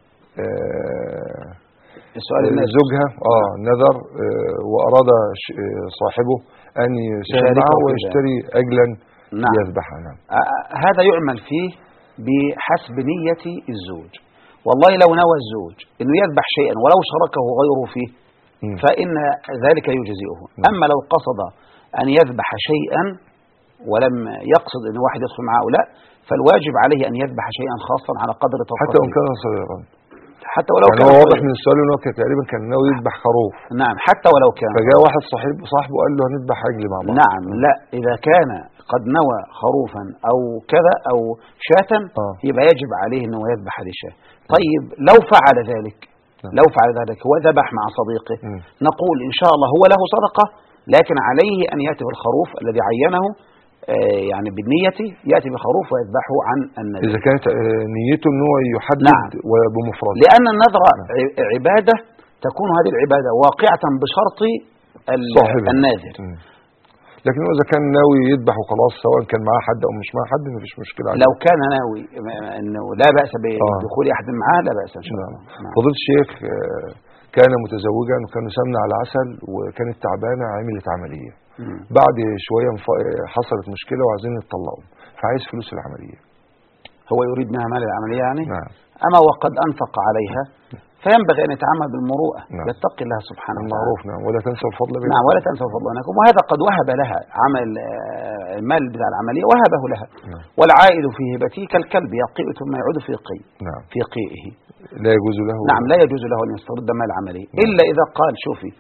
زوجها نذر وأراد صاحبه أن يساهم معه ويشتري عجلا يذبحها. هذا يعمل فيه بحسب نية الزوج. والله لو نوى الزوج أنه يذبح شيئا ولو شركه غيره فيه فإن ذلك يجزئه. أما لو قصد أن يذبح شيئا ولم يقصد أن واحد يدخل معه لا، فالواجب عليه أن يذبح شيئا خاصا على قدر طاقته حتى وإن كان صغيرا. حتى ولو يعني كان هو واضح من السؤال انه تقريبا كان ناوي يذبح خروف. نعم حتى ولو كان. فجاء واحد صاحبه قال له هنذبح عجل مع بعض. نعم لا، اذا كان قد نوى خروفا او كذا او شاة يبقى يجب عليه انه يذبح هذه الشاة. طيب لو فعل ذلك هو ذبح مع صديقه نقول ان شاء الله هو له صدقة، لكن عليه ان ياتي بالخروف الذي عينه يعني بالنية يأتي بخروف ويذبحه عن النذر. إذا كانت نيته أنه يحدد نعم. بمفرد، لأن النذر عبادة تكون هذه العبادة واقعة بشرط الناذر. لكن إذا كان ناوي يذبح وخلاص سواء كان معاه حد أو مش معاه حد مفيش مشكلة عليه. لو كان ناوي أنه لا بأس بدخول أحد معاه لا بأس إن شاء الله. فضيلة الشيخ كان متزوجا وكان سمنة على عسل وكانت تعبانة عملت عملية. بعد شوية حصلت مشكلة وعايزين يتطلقوا فعايز فلوس العملية. هو يريد منها مال العملية يعني؟ نعم. أما وقد أنفق عليها فينبغي أن يتعامل بالمروءة. نعم. يتقي الله سبحانه وتعالى. المعروف. نعم. ولا تنسوا الفضل بينكم. نعم. ولا تنسوا الفضل بينكم. وهذا قد وهب لها عمل المال بتاع العملية وهبه لها. نعم. والعائد في هبته كالكلب يقيء ثم يعود في قي. نعم. في قيئه. لا يجوز له. نعم. لا يجوز له أن يسترد مال العملية. نعم. إلا إذا قال شوفي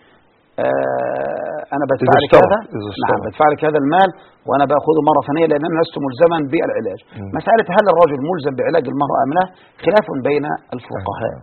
أنا بدفع لك هذا. نعم. بدفع لك هذا المال وأنا بأخذه مرة ثانية لأن أنا لست ملزما بالعلاج. مسألة هل الرجل ملزم بعلاج المرأة أم لا خلاف بين الفقهاء.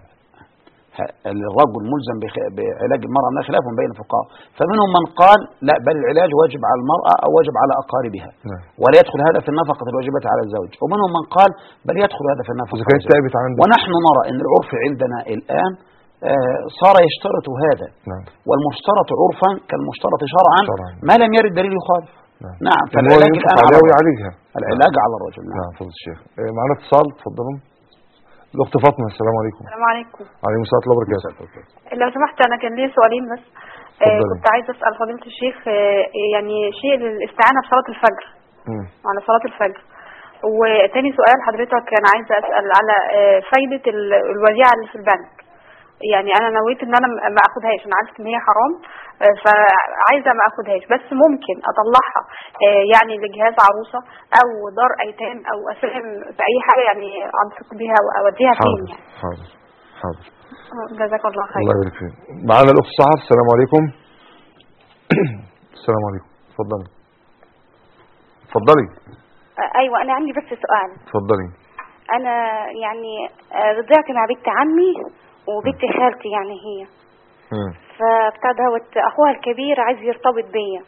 الرجل ملزم بعلاج المرأة من خلاف بين الفقهاء، فمنهم من قال لا بل العلاج واجب على المرأة أو واجب على أقاربها ولا يدخل هذا في النفقة الواجبة على الزوج، ومنهم من قال بل يدخل هذا في النفقة. ونحن نرى أن العرف عندنا الآن صار يشترط هذا. والمشترط عرفا كالمشترط شرعا ما لم يرد دليل يخالف. نعم. فالعلاج الآن العلاج على الرجل. نعم. فضل الشيخ معنا اتصال. تفضلوا. الأخت فاطمة. السلام عليكم. السلام عليكم. وعليكم السلام ورحمة الله وبركاته. لو سمحت أنا كان لي سؤالين بس. كنت عايزة أسأل فضيلة الشيخ يعني شيء الاستعانة بصلاة الفجر على صلاة الفجر. وتاني سؤال حضرتك أنا عايزة أسأل على فايدة الوديعة اللي في البنك. يعني أنا نويت إن أنا ما أخدهاش، أنا عرفت إن هي حرام فعايزة ما أخدهاش، بس ممكن أطلعها يعني لجهاز عروسة أو دار أيتام أو أسهم في أي حاجة يعني أنفق بيها وأوديها فين يعني. حاضر. جزاك الله خير. الله يبارك فيك. معانا الأخت سحر. السلام عليكم. السلام عليكم. اتفضلي. أيوة أنا عندي بس سؤال. اتفضلي. أنا يعني رضعت مع بنت عمي وبنت خالتي يعني هي فبتاع دوت اخوها الكبير عايز يرتبط بيا.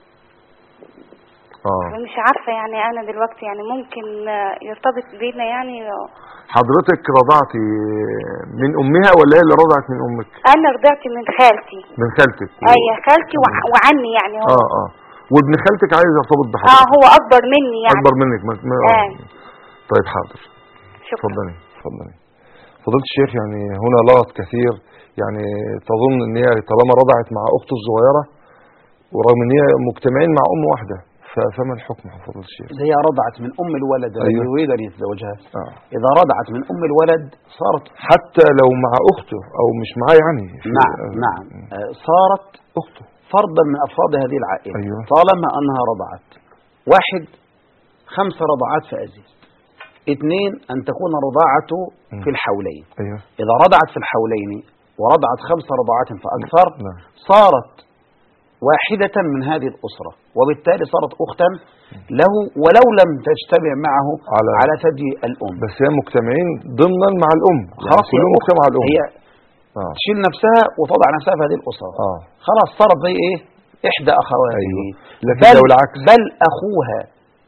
مش عارفه يعني انا دلوقتي يعني ممكن يرتبط بينا يعني. حضرتك رضعتي من امها ولا هي اللي رضعت من امك؟ انا رضعت من خالتي. من خالتك. ايوه خالتي وعني يعني هو. وابن خالتك عايز يرتبط بحضرتك. هو اكبر مني يعني. اكبر منك. طيب حاضر. شكرا. اتفضلي. فضيلة الشيخ يعني هنا لغط كثير، يعني تظن ان هي طالما رضعت مع اخته الصغيره ورغم ان هي مجتمعين مع ام واحده فما الحكم فضيلة الشيخ؟ هي رضعت من ام الولد الذي يريد ان يتزوجها. اذا رضعت من ام الولد صارت حتى لو مع اخته او مش معاه يعني. نعم. صارت اخته فردا من افراد هذه العائله. طالما انها رضعت. 1 5 رضعات فازيد. 2 أن تكون رضاعته في الحولين. إذا رضعت في الحولين ورضعت 5 رضعات فأكثر صارت واحدة من هذه الأسرة وبالتالي صارت أختا له ولو لم تجتمع معه على ثدي الأم. بس هي مجتمعين ضمنا مع الأم. خلاص يعني كلهم مجتمع الأم. هي تشيل نفسها وتضع نفسها في هذه الأسرة. خلاص صارت زي إيه إحدى أخواته. لكن لو العكس بل أخوها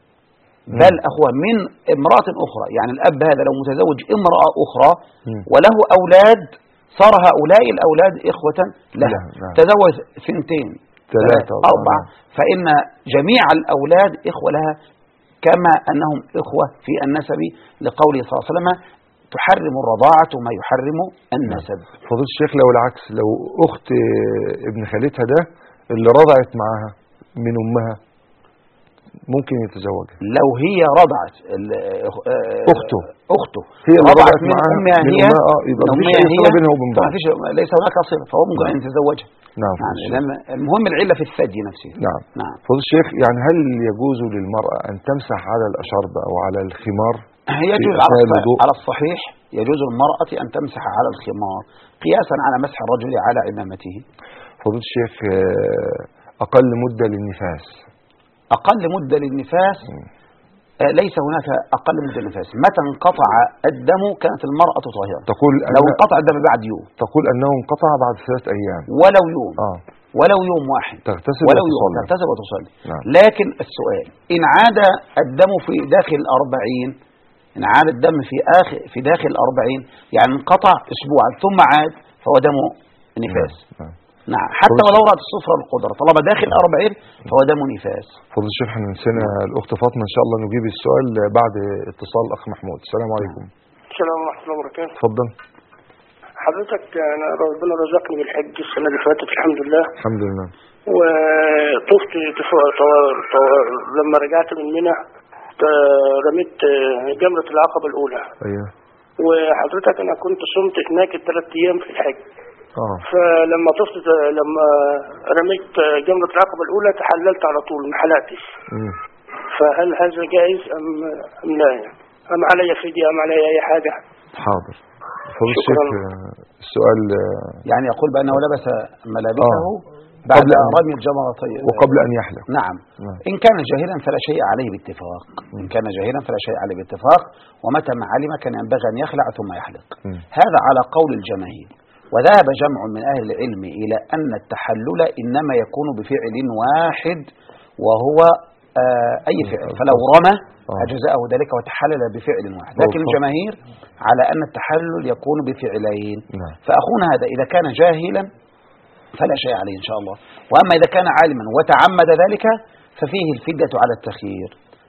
من امرأة أخرى. يعني الأب هذا لو متزوج امرأة أخرى وله أولاد صار هؤلاء الأولاد إخوة له. تزوج 2 3 4 فإن جميع الأولاد إخوة لها كما أنهم إخوة في النسب لقوله صلى الله عليه وسلم تحرم الرضاعة ما يحرم النسب. فضيلة الشيخ لو العكس، لو أخت ابن خالتها ده اللي رضعت معها من أمها ممكن يتزوجها. لو هي رضعت أخته هي رضعت من أمها هي يبقى مفيش أي صلة بينها وبين بعض. ليس هناك صلة فهو ممكن أن يتزوجها. نعم. المهم العلة في الثدي نفسه. نعم. فضيلة الشيخ يعني هل يجوز للمرأة أن تمسح على الأشربة أو على الخمار؟ يجوز على الصحيح يجوز المرأة أن تمسح على الخمار قياسا على مسح الرجل على عمامته. فضيلة الشيخ أقل مدة للنفاس. أقل مدة للنفاس ليس هناك أقل مدة للنفاس. متى انقطع الدم كانت المرأة طاهرة. تقول لو انقطع الدم بعد يوم. تقول أنه انقطع بعد 3 أيام ولو يوم. ولو يوم واحد تغتسل ولو يوم وتصلي. تغتسل وتصلي. نعم. لكن السؤال إن عاد الدم في داخل 40، إن عاد الدم في داخل 40 يعني انقطع أسبوعا ثم عاد فهو دم نفاس. نعم حتى ولو رأت الصفرة والقدرة طالما داخل 40 فهو دم نفاس. فضل الشيخ احنا نسينا الأخت فاطمة، إن شاء الله نجيب السؤال بعد اتصال الأخ محمود. السلام عليكم. السلام ورحمة الله وبركاته. اتفضل. حضرتك أنا ربنا رزقني بالحج السنة اللي فاتت الحمد لله. الحمد لله. وطفت لما رجعت من منى رميت جمرة العقبة الأولى. أيوه. وحضرتك أنا كنت صمت هناك ال3 أيام في الحج. فلما طفت لما رميت جمرة العقبة الأولى تحللت على طول ما حلقتش. فهل هذا جائز أم لا؟ أم علي فدية أم علي أي حاجة؟ حاضر. فضل الشيخ السؤال يعني يقول بأنه لبس ملابسه بعد رمي الجمرتين وقبل أن يحلق. نعم. إن كان جاهلا فلا شيء عليه باتفاق. إن كان جاهلا فلا شيء عليه باتفاق، ومتى ما علم كان ينبغي أن يخلع ثم يحلق. هذا على قول الجماهير. وذهب جمع من أهل العلم إلى أن التحلل إنما يكون بفعل واحد وهو أي فعل، فلو رمى أجزاءه ذلك وتحلل بفعل واحد. لكن الجماهير على أن التحلل يكون بفعلين. فأخونا هذا إذا كان جاهلا فلا شيء عليه إن شاء الله، وأما إذا كان عالما وتعمد ذلك ففيه الفدية على التخيير.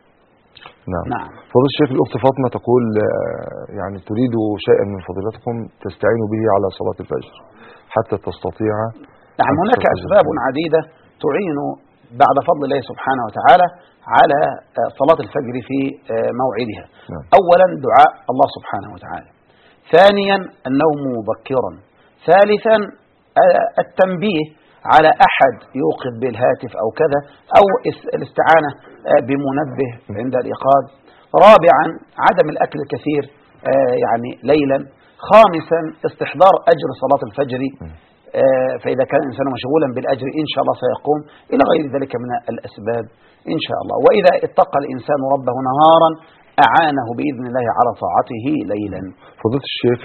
نعم. فضل الشيخ الأخت فاطمة تقول يعني تريد شيئا من فضيلتكم تستعين به على صلاة الفجر حتى تستطيع. نعم هناك أسباب عديدة تعين بعد فضل الله سبحانه وتعالى على صلاة الفجر في موعدها. أولا دعاء الله سبحانه وتعالى، ثانيا النوم مبكرا، ثالثا التنبيه على أحد يوقظ بالهاتف أو كذا، أو الاستعانة بمنبه عند الإيقاظ، رابعا عدم الأكل الكثير يعني ليلا، خامسا استحضار أجر صلاة الفجر فإذا كان الإنسان مشغولا بالأجر إن شاء الله سيقوم، إلى غير ذلك من الأسباب إن شاء الله. وإذا اتقى الإنسان ربه نهارا أعانه بإذن الله على طاعته ليلا. فضيلة الشيخ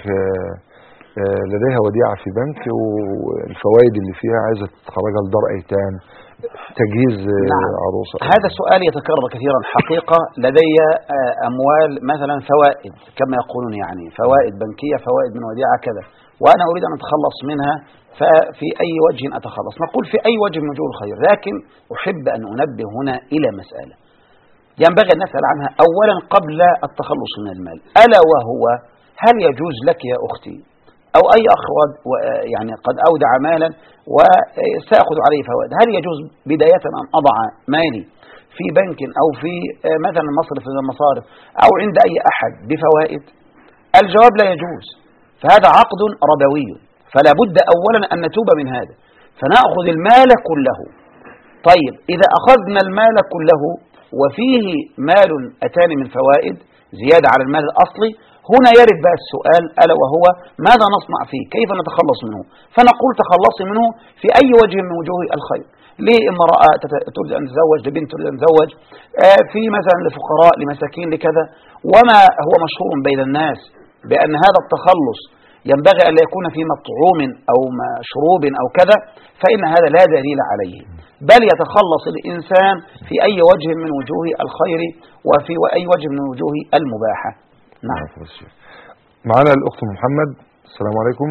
لديها وديعة في بنك والفوائد اللي فيها عايزة تخرجها لدار أيتام، تجهيز عروسة. هذا السؤال يتكرر كثيرا حقيقة. لدي أموال مثلا فوائد كما يقولون، يعني فوائد بنكية، فوائد من وديعة كذا، وأنا أريد أن أتخلص منها، ففي أي وجه أتخلص؟ نقول في أي وجه من وجوه الخير، لكن أحب أن أنبه هنا إلى مسألة ينبغي أن نسأل عنها أولا قبل التخلص من المال، ألا وهو هل يجوز لك يا أختي أو أي أخ يعني قد أودع مالا وسأخذ عليه فوائد، هل يجوز بداية أن أضع مالي في بنك أو في مثلا مصرف من المصارف أو عند أي أحد بفوائد؟ الجواب لا يجوز، فهذا عقد ربوي، فلا بد أولا أن نتوب من هذا، فنأخذ المال كله. طيب إذا أخذنا المال كله وفيه مال أتاني من فوائد زيادة على المال الأصلي، هنا يرد بقى السؤال ألا وهو ماذا نصنع فيه؟ كيف نتخلص منه؟ فنقول تخلصي منه في أي وجه من وجوه الخير. لامرأة تريد أن تتزوج، لبنت تريد أن تتزوج، في مثلا لفقراء، لمساكين، لكذا. وما هو مشهور بين الناس بأن هذا التخلص ينبغي أن لا يكون في مطعوم أو مشروب أو كذا، فإن هذا لا دليل عليه، بل يتخلص الإنسان في أي وجه من وجوه الخير وفي أي وجه من وجوه المباحة. نعم. معنا الأخت محمد. السلام عليكم.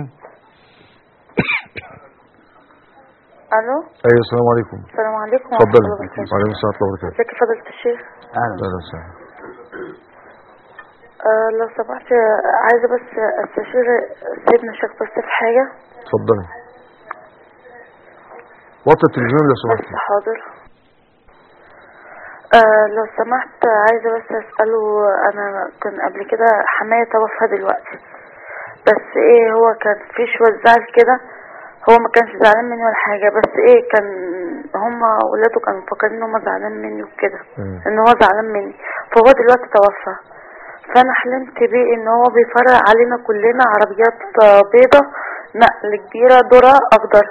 ألو. أيوة السلام عليكم. السلام عليكم. تفضل. وعليكم السلام ورحمة الله وبركاته. ازيك فضيلة الشيخ؟ أهلا وسهلا. لو سمحت عايزة بس استشير سيدنا الشيخ بس في حاجة. اتفضلي. وطي التلفزيون لو سمحت. حاضر. لو سمحت عايزة بس أسأله، أنا كان قبل كده حماية توفى دلوقتي، بس إيه هو كان في شوية زعل كده، هو ما كانش زعلان مني ولا حاجة، بس إيه كان هما ولاده كانوا مفكرين إن هما زعلان مني وكده، إن هو زعلان مني، فهو دلوقتي توفى، فأنا حلمت بيه إن هو بيفرق علينا كلنا عربيات بيضة نقل كبيرة ذرة أخضر.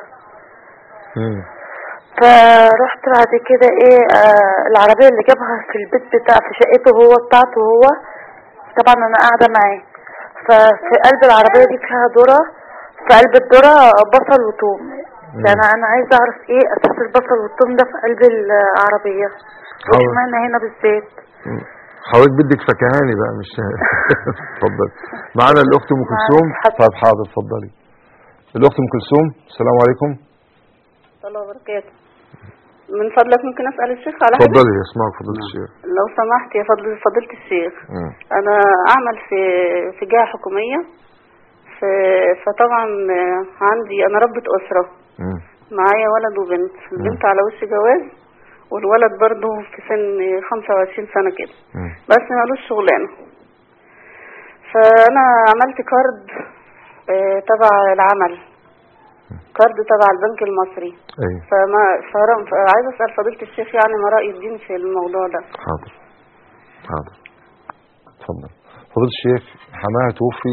فرحت بعد كده ايه العربية اللي جابها في البيت في شقته هو بتاعته هو، طبعا انا قاعدة معاه، ففي قلب العربية دي فيها ذرة، في قلب الذرة بصل وثوم، يعني انا عايزه اعرف ايه اساس البصل والثوم ده في قلب العربيه، واشمعنى هنا بالذات؟ حضرتك بدك فكهاني بقى مش اتفضل. معانا الاخت ام كلثوم. طيب حاضر اتفضلي. الاخت ام كلثوم. السلام عليكم. الله وبركاته. من فضلك ممكن اسال الشيخ على حاجه؟ اتفضلي اسمعك فضيله الشيخ. لو سمحت يا فضيله الشيخ. انا اعمل في جهه حكوميه، فطبعا عندي انا ربة اسره، معايا ولد وبنت. البنت على وش جواز، والولد برضه في سن 25 سنه كده، بس مالوش شغلانه. فانا عملت كارد تبع العمل، كارد تبع البنك المصري. فعايز اسال فضيله الشيخ يعني ما راي الدين في الموضوع ده. حاضر اتفضل. فضيله الشيخ حماها توفي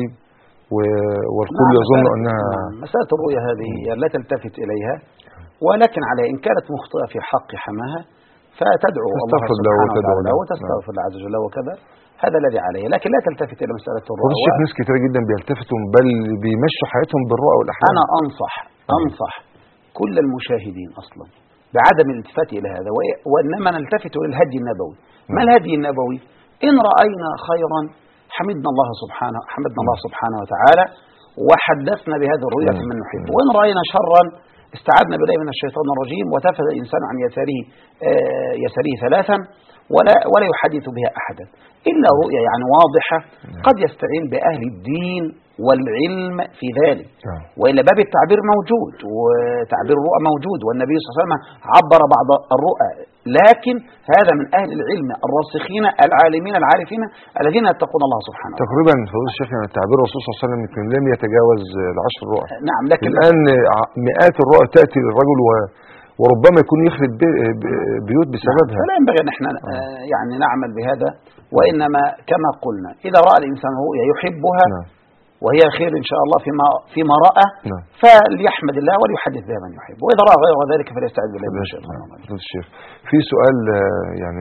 والكل يظن انها مساله الرؤيه هذه لا تلتفت اليها، ولكن على ان كانت مخطئه في حق حماها فتدعو الله سبحانه وتعالى وتستغفر الله عز وجل وكذا، هذا الذي عليه، لكن لا تلتفت الى مساله الرؤى. الشيخ ناس كتير جدا بيلتفتوا بل بيمشوا حياتهم بالرؤى والاحلام. انا انصح كل المشاهدين اصلا بعدم الالتفات الى هذا، وانما نلتفت الى الهدي النبوي. ما الهدي النبوي؟ ان راينا خيرا حمدنا الله سبحانه وتعالى وحدثنا بهذه الرؤيا من نحب، وان راينا شرا استعذنا بالله من الشيطان الرجيم وتفل الانسان عن يساره ثلاثا ولا يحدث بها احدا الا رؤيا يعني واضحه، قد يستعين باهل الدين والعلم في ذلك، والا باب التعبير موجود وتعبير الرؤى موجود، والنبي صلى الله عليه وسلم عبر بعض الرؤى، لكن هذا من اهل العلم الراسخين العالمين العارفين الذين يتقون الله سبحانه وتعالى. تقريبا فضيلة الشيخ يعني تعبير الرسول صلى الله عليه وسلم لم يتجاوز ال10 رؤى. نعم، لكن الان مئات الرؤى تاتي للرجل وربما يكون يخرب بيوت بسببها. فلا ينبغي ان احنا يعني نعمل بهذا، وانما كما قلنا اذا راى الانسان رؤيا يحبها وهي خير ان شاء الله فيما راى فليحمد الله وليحدث بها من يحب، واذا راى غير ذلك فليستعذ بالله من الشيطان الرجيم. الشيخ في سؤال يعني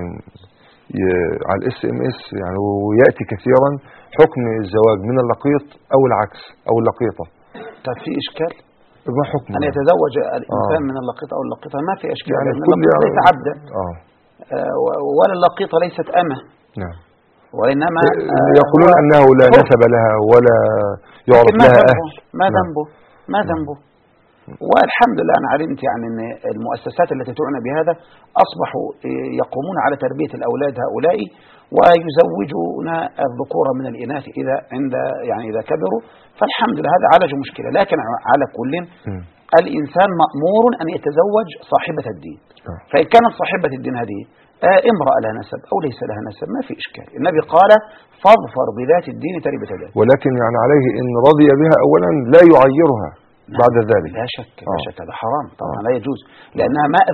على SMS يعني وياتي كثيرا، حكم الزواج من اللقيط او العكس او اللقيطه. طيب في اشكال؟ ما حكم ان يتزوج الانسان من اللقيطه او اللقيطه؟ ما في اشكال، يعني لان اللقيطه ليس عبدا ولا اللقيطه ليست امه. نعم. وإنما يقولون أنه لا نسب لها ولا يعرف لها أهل. ما ذنبه والحمد لله أنا علمت يعني أن المؤسسات التي تعنى بهذا أصبحوا يقومون على تربية الأولاد هؤلاء ويزوجون الذكور من الإناث إذا كبروا، فالحمد لله هذا عالج مشكلة. لكن على كل الإنسان مأمور أن يتزوج صاحبة الدين، فإن كانت صاحبة الدين هذه امرأة لها نسب أو ليس لها نسب ما في إشكال. النبي قال فاظفر بذات الدين تربت يداك، ولكن يعني عليه إن رضي بها أولا لا يعيرها بعد ذلك. لا شك هذا حرام طبعا لا يجوز، لأنها ما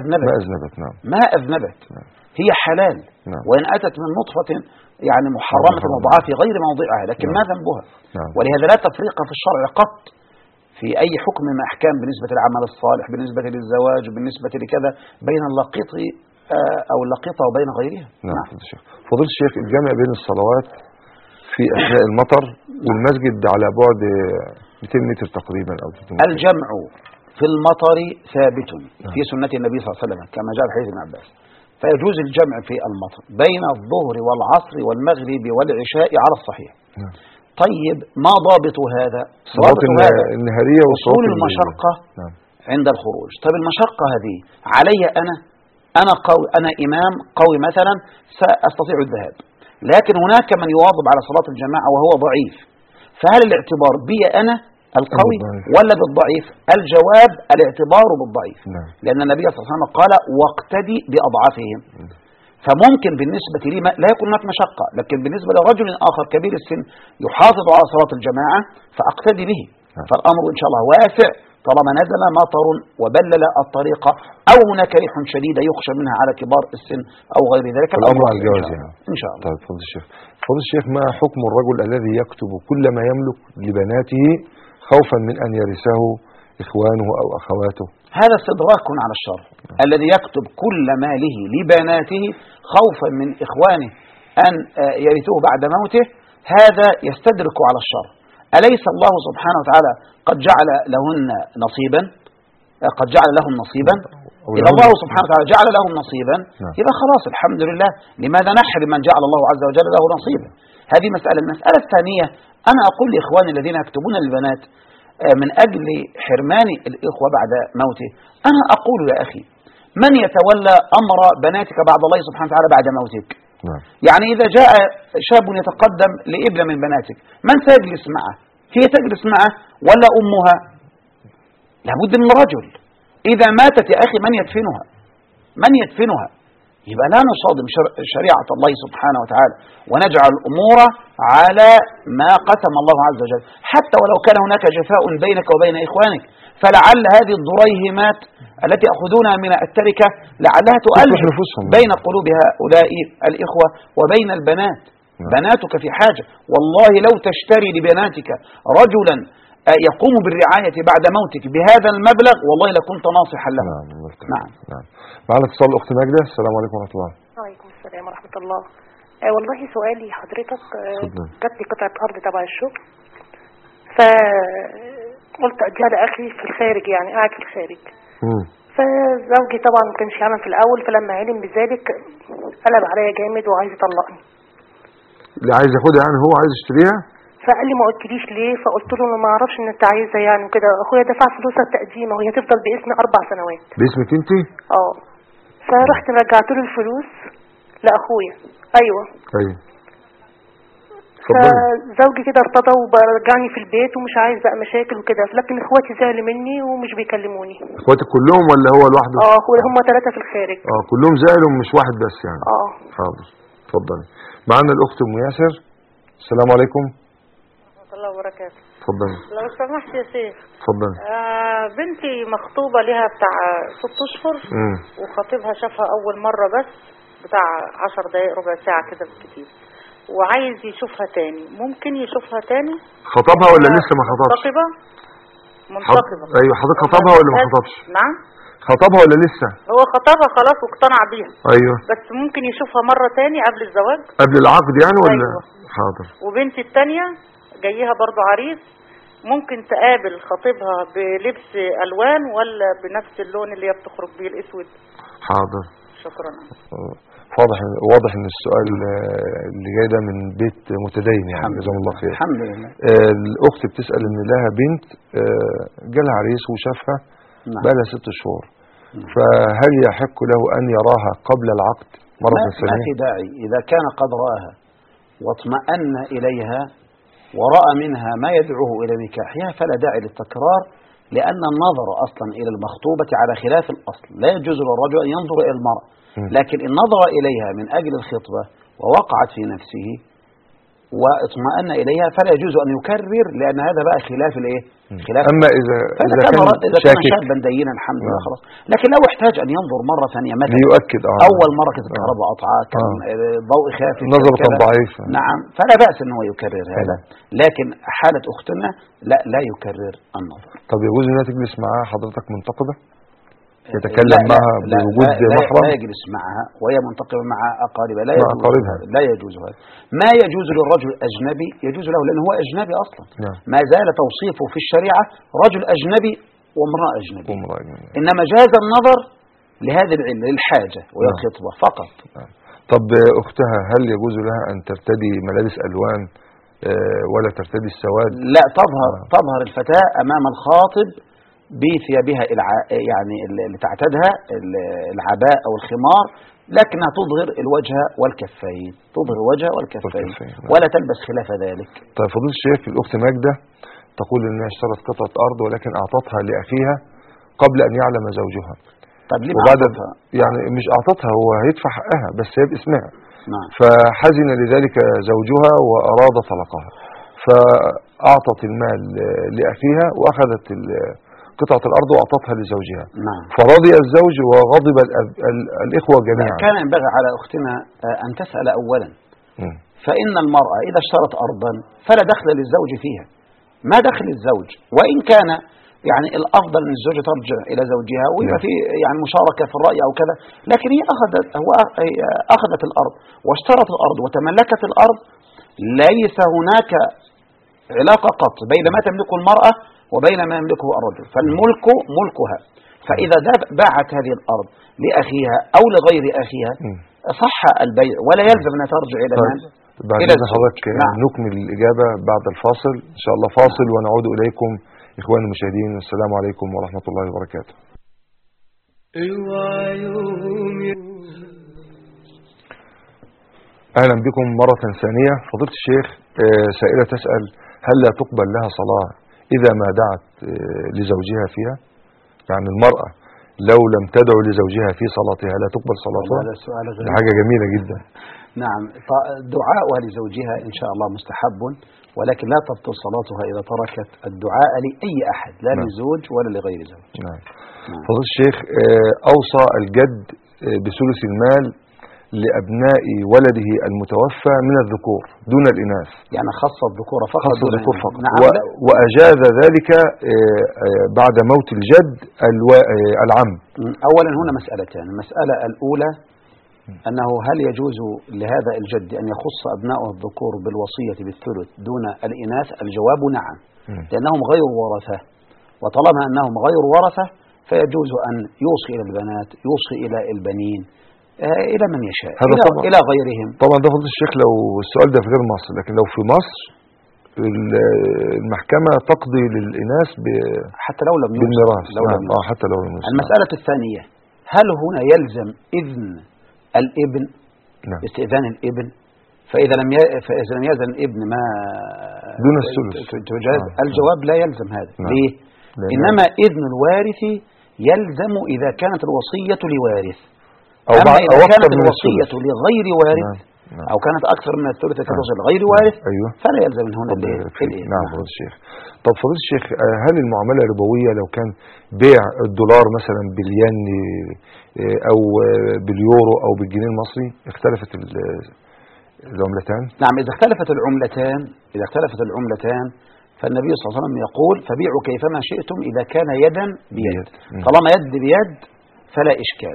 أذنبت هي حلال وإن أتت من نطفة يعني محرمة موضوعة في غير موضعها، لكن ما ذنبها. ولهذا لا تفريق في الشرع قط في أي حكم من أحكام بالنسبة للعمل الصالح، بالنسبة للزواج، بالنسبة لكذا بين اللقيط أو اللقيطة وبين غيرها. نعم. فضيلة الشيخ الجمع بين الصلوات في أثناء المطر والمسجد على بعد 200 متر تقريبا أو 300 متر. الجمع في المطر ثابت في سنة النبي صلى الله عليه وسلم كما جاء في حديث ابن عباس، فيجوز الجمع في المطر بين الظهر والعصر والمغرب والعشاء على الصحيح. طيب ما ضابط هذا؟ صلاة النهارية وصول المشقة عند الخروج. طيب المشقة هذه علي أنا قوي، أنا إمام قوي مثلا سأستطيع الذهاب، لكن هناك من يواظب على صلاة الجماعة وهو ضعيف، فهل الاعتبار بي أنا القوي ولا بالضعيف؟ الجواب الاعتبار بالضعيف، لأن النبي صلى الله عليه وسلم قال واقتدي بأضعافهم. فممكن بالنسبة لي لا يكون هناك مشقة، لكن بالنسبة لرجل آخر كبير السن يحافظ على صلاة الجماعة فأقتدي به. فالأمر إن شاء الله واسع طالما نزل مطر وبلل الطريق أو هناك ريح شديدة يخشى منها على كبار السن أو غير ذلك. الأمر على الجواز يعني إن شاء الله. طيب فضل الشيخ ما حكم الرجل الذي يكتب كل ما يملك لبناته خوفا من أن يرثه إخوانه أو أخواته؟ هذا استدراك على الشر. الذي يكتب كل ماله لبناته خوفا من إخوانه أن يرثوه بعد موته هذا يستدرك على الشر. أليس الله سبحانه وتعالى قد جعل لهن نصيبا؟ قد جعل لهم نصيبا، إذا الله سبحانه وتعالى جعل لهم نصيبا يبقى خلاص الحمد لله، لماذا نحرم من جعل الله عز وجل له نصيبا؟ هذه مسألة. المسألة الثانية، أنا أقول لإخواني الذين يكتبون البنات من أجل حرمان الإخوة بعد موته، أنا أقول يا أخي من يتولى أمر بناتك بعد الله سبحانه وتعالى بعد موتك؟ يعني إذا جاء شاب يتقدم لإبلة من بناتك، من سيجلس معه؟ هي تجلس معه ولا أمها؟ لابد من رجل. إذا ماتت يا أخي من يدفنها؟ من يدفنها؟ يبقى لا نصادم شريعة الله سبحانه وتعالى ونجعل الأمور على ما قسم الله عز وجل، حتى ولو كان هناك جفاء بينك وبين إخوانك، فلعل هذه الضريهمات التي يأخذونها من التركة لعلها تؤلف بين قلوب هؤلاء الإخوة وبين البنات. بناتك في حاجة، والله لو تشتري لبناتك رجلا يقوم بالرعاية بعد موتك بهذا المبلغ والله لكنت ناصحا له. نعم. معنا اتصال الأخت ماجدة. السلام عليكم ورحمة الله. وعليكم السلام ورحمة الله. والله سؤالي حضرتك، جات لي قطعة أرض تبع الشغل، فقلت أديها لأخي في الخارج، يعني قاعد في الخارج. فزوجي طبعا ما كانش يعلم في الأول، فلما علم بذلك قلب عليا جامد وعايز يطلقني. اللي عايز ياخدها يعني هو عايز يشتريها؟ فقال لي ما قلتليش ليه؟ فقلت له ما اعرفش ان انت عايزها يعني وكده، اخويا دفع فلوسها التقديمه وهي تفضل باسمي 4 سنوات. باسمك انت؟ فرحت رجعت له الفلوس لاخويا. ايوه. فزوجي كده ارتضى وبرجعني في البيت ومش عايز بقى مشاكل وكده، لكن اخواتي زعلوا مني ومش بيكلموني. اخواتك كلهم ولا هو لوحده؟ هم 3 في الخارج. كلهم زعلوا مش واحد بس يعني؟ حاضر، اتفضلي. معانا الاخت ام ياسر. السلام عليكم ورحمة الله وبركاته. اتفضلي. لو سمحت يا شيخ. اتفضلي. بنتي مخطوبة لها بتاع 6 أشهر، وخطيبها شافها أول مرة بس بتاع 10 دقايق ربع ساعة كده بالكتير، وعايز يشوفها تاني. ممكن يشوفها تاني؟ خطبها ولا لسه ما خطبش؟ منتقبة. ايوه، حضرتك خطبها ولا ما خطبش؟ نعم. خطبها ولا لسه؟ هو خطبها خلاص واقتنع بيها. ايوه. بس ممكن يشوفها مرة تاني قبل الزواج؟ قبل العقد يعني ولا؟ أيوة. حاضر. وبنتي التانية جايها برضو عريس، ممكن تقابل خطيبها بلبس ألوان ولا بنفس اللون اللي هي بتخرج بيه الأسود؟ حاضر. شكرا. واضح ان السؤال اللي جاي ده من بيت متدين يعني، جزاهم الله خير. الحمد لله. الاخت بتسأل ان لها بنت جالها عريس وشافها بقى لها 6 شهور، فهل يحق له ان يراها قبل العقد مرة ثانية؟ ما في داعي. اذا كان قد رآها واطمأن اليها ورأى منها ما يدعوه الى نكاحها فلا داعي للتكرار، لان النظر اصلا الى المخطوبة على خلاف الاصل، لا يجوز للرجل ان ينظر الى المرأة، لكن إن نظر إليها من أجل الخطبة ووقعت في نفسه واطمأن إليها فلا يجوز أن يكرر، لأن هذا بقى خلاف الإيه؟ خلاف. أما إذا كان شابا دينا الحمد لله خلاص. لكن لو احتاج أن ينظر مرة ثانية مثلا ليؤكد أول مرة كانت الكهرباء قطعة، كان ضوء خافت، نظرة ضعيفة، نعم، فلا بأس أن هو يكرر هذا. لكن حالة أختنا لا يكرر النظر. طب يجوز أنها تجلس معها حضرتك منتقبة؟ يتكلم معها بوجود محرم؟ لا يجلس معها وهي منتقبة مع أقاربها، لا يجوز هذا. ما يجوز للرجل أجنبي يجوز له، لأنه هو أجنبي أصلا. ما زال توصيفه في الشريعة رجل أجنبي وامرأة أجنبي. إنما جاز النظر لهذه العلة للحاجة والخطبة فقط. طب أختها هل يجوز لها أن ترتدي ملابس ألوان ولا ترتدي السواد؟ لا، تظهر الفتاة أمام الخاطب بثيابها يعني اللي تعتادها العباء أو الخمار، لكنها تظهر الوجه والكفين، تظهر الوجه والكفين ولا تلبس خلاف ذلك. طيب فضيلة الشيخ، الأخت ماجدة تقول إنها اشترت قطعة أرض ولكن أعطتها لأخيها قبل أن يعلم زوجها. طب ليه وبعد يعني مش أعطتها، هو هيدفع حقها بس هي باسمها. فحزن لذلك زوجها وأراد طلاقها، فأعطت المال لأخيها وأخذت قطعة الأرض وأعطتها لزوجها. فرضي الزوج وغضب الإخوة جميعا. كان ينبغي على أختنا أن تسأل أولا، فإن المرأة إذا اشترت أرضا فلا دخل للزوج فيها، ما دخل الزوج، وإن كان يعني الأفضل أن الزوجة ترجع إلى زوجها ويبقى في يعني مشاركة في الرأي أو كذا، لكن هي أخذت الأرض واشترت الأرض وتملكت الأرض، ليس هناك علاقة قط بين ما تملكه المرأة وبين ما يملكه الرجل، فالملك ملكها، فإذا باعت هذه الأرض لأخيها أو لغير أخيها صح البيع ولا يلزم أن ترجع إلى من؟ بعد إذن حضرتك نكمل الإجابة بعد الفاصل إن شاء الله. فاصل ونعود إليكم إخواني المشاهدين. السلام عليكم ورحمة الله وبركاته. أهلا بكم مرة ثانية. فضيلة الشيخ، سائلة تسأل هل لا تقبل لها صلاة إذا ما دعت لزوجها فيها؟ يعني المرأة لو لم تدعو لزوجها في صلاتها لا تقبل صلاتها؟ دي حاجة جميلة جدا. نعم، دعاؤها لزوجها إن شاء الله مستحب، ولكن لا تبطل صلاتها إذا تركت الدعاء لأي أحد، لا لزوج ولا لغير زوج. نعم. فضيلة الشيخ، أوصى الجد بثلث المال لأبناء ولده المتوفى من الذكور دون الإناث، يعني خص الذكور فقط. خص الذكور فقط. نعم. وأجاز ذلك بعد موت الجد العم. أولا هنا مسألتان. المسألة الأولى أنه هل يجوز لهذا الجد أن يخص أبنائه الذكور بالوصية بالثلث دون الإناث؟ الجواب نعم، لأنهم غير ورثة، وطالما أنهم غير ورثة فيجوز أن يوصي إلى البنات، يوصي إلى البنين، إلى من يشاء، إلى غيرهم. طبعا ده فضل الشيخ لو السؤال ده في غير مصر، لكن لو في مصر المحكمة تقضي للإناث حتى لو لم بالميراث. حتى لو لم يوصل. المسألة الثانية، هل هنا يلزم إذن الابن؟ نعم. استئذان الابن، فإذا لم يأذن الابن ما دون الثلث الجواب لا يلزم هذا. نعم. ليه؟ إنما إذن الوارث يلزم إذا كانت الوصية لوارث، أما إذا كانت الوصية لغير وارث أو كانت أكثر من الثلث كالوصية لغير وارث فلا يلزم من هنا الإذن. نعم فضيلة الشيخ. طب فضيلة الشيخ، هل المعاملة ربوية لو كان بيع الدولار مثلا بالين أو باليورو أو بالجنيه المصري اختلفت العملتان؟ نعم، إذا اختلفت العملتان فالنبي صلى الله عليه وسلم يقول فبيعوا كيفما شئتم إذا كان يدا بيد. طالما يد بيد فلا إشكال،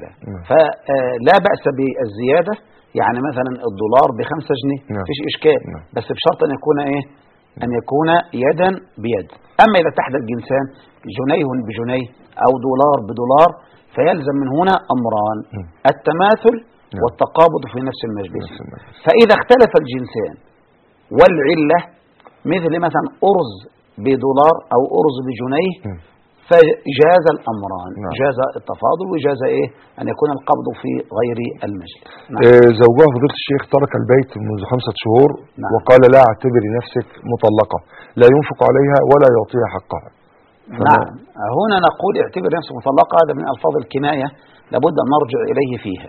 فلا بأس بالزيادة. يعني مثلا الدولار ب5 جنيه فيش إشكال، بس بشرط أن يكون أن يكون يدا بيد. أما إذا اتحد الجنسان جنيه بجنيه أو دولار بدولار فيلزم من هنا أمران: التماثل والتقابض في نفس المجلس. فإذا اختلف الجنسان والعلة مثل مثلا أرز بدولار أو أرز بجنيه فجاز الأمران. جاز التفاضل وجاز أن يكون القبض في غير المجلس. زوجها فضيلة الشيخ ترك البيت منذ 5 شهور وقال لا اعتبري نفسك مطلقة، لا ينفق عليها ولا يعطيها حقها. نعم، هنا نقول اعتبر نفسك مطلقة، هذا من ألفاظ الكناية لابد أن نرجع إليه فيها.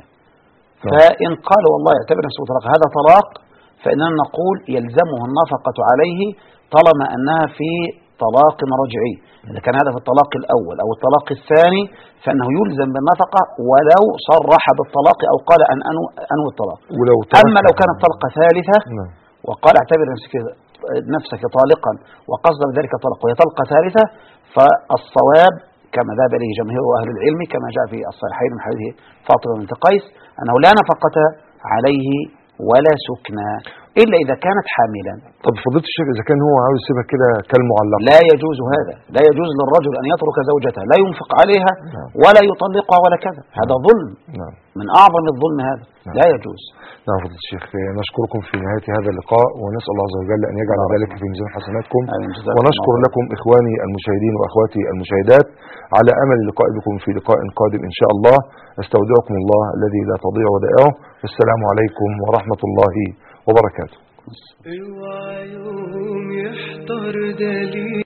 فإن قال والله اعتبر نفسك مطلقة هذا طلاق، فإننا نقول يلزمه النفقة عليه طالما أنها في طلاق رجعي. إذا كان هذا في الطلاق الأول أو الطلاق الثاني فإنه يلزم بالنفقة ولو صرح بالطلاق أو قال أن أنوي الطلاق. أما لو كانت طلقة ثالثة وقال اعتبر نفسك طالقا وقصد بذلك طلق وهي طلقة ثالثة، فالصواب كما ذهب إليه جماهير أهل العلم كما جاء في الصحيحين من حديث فاطمة بنت قيس أنه لا نفقة عليه ولا سكنى إلا إذا كانت حاملا. طب فضيلة الشيخ، إذا كان هو عاوز يسيبها كده كالمعلقة لا يجوز هذا، لا يجوز للرجل أن يترك زوجته لا ينفق عليها ولا يطلقها ولا كذا، هذا ظلم من أعظم الظلم هذا. لا يجوز. نعم فضيلة الشيخ، نشكركم في نهاية هذا اللقاء ونسأل الله عز وجل أن يجعل ذلك في ميزان حسناتكم، ونشكر لكم إخواني المشاهدين وأخواتي المشاهدات على أمل اللقاء بكم في لقاء قادم إن شاء الله. استودعكم الله الذي لا تضيع ودائعه، والسلام عليكم ورحمة الله وبركاته.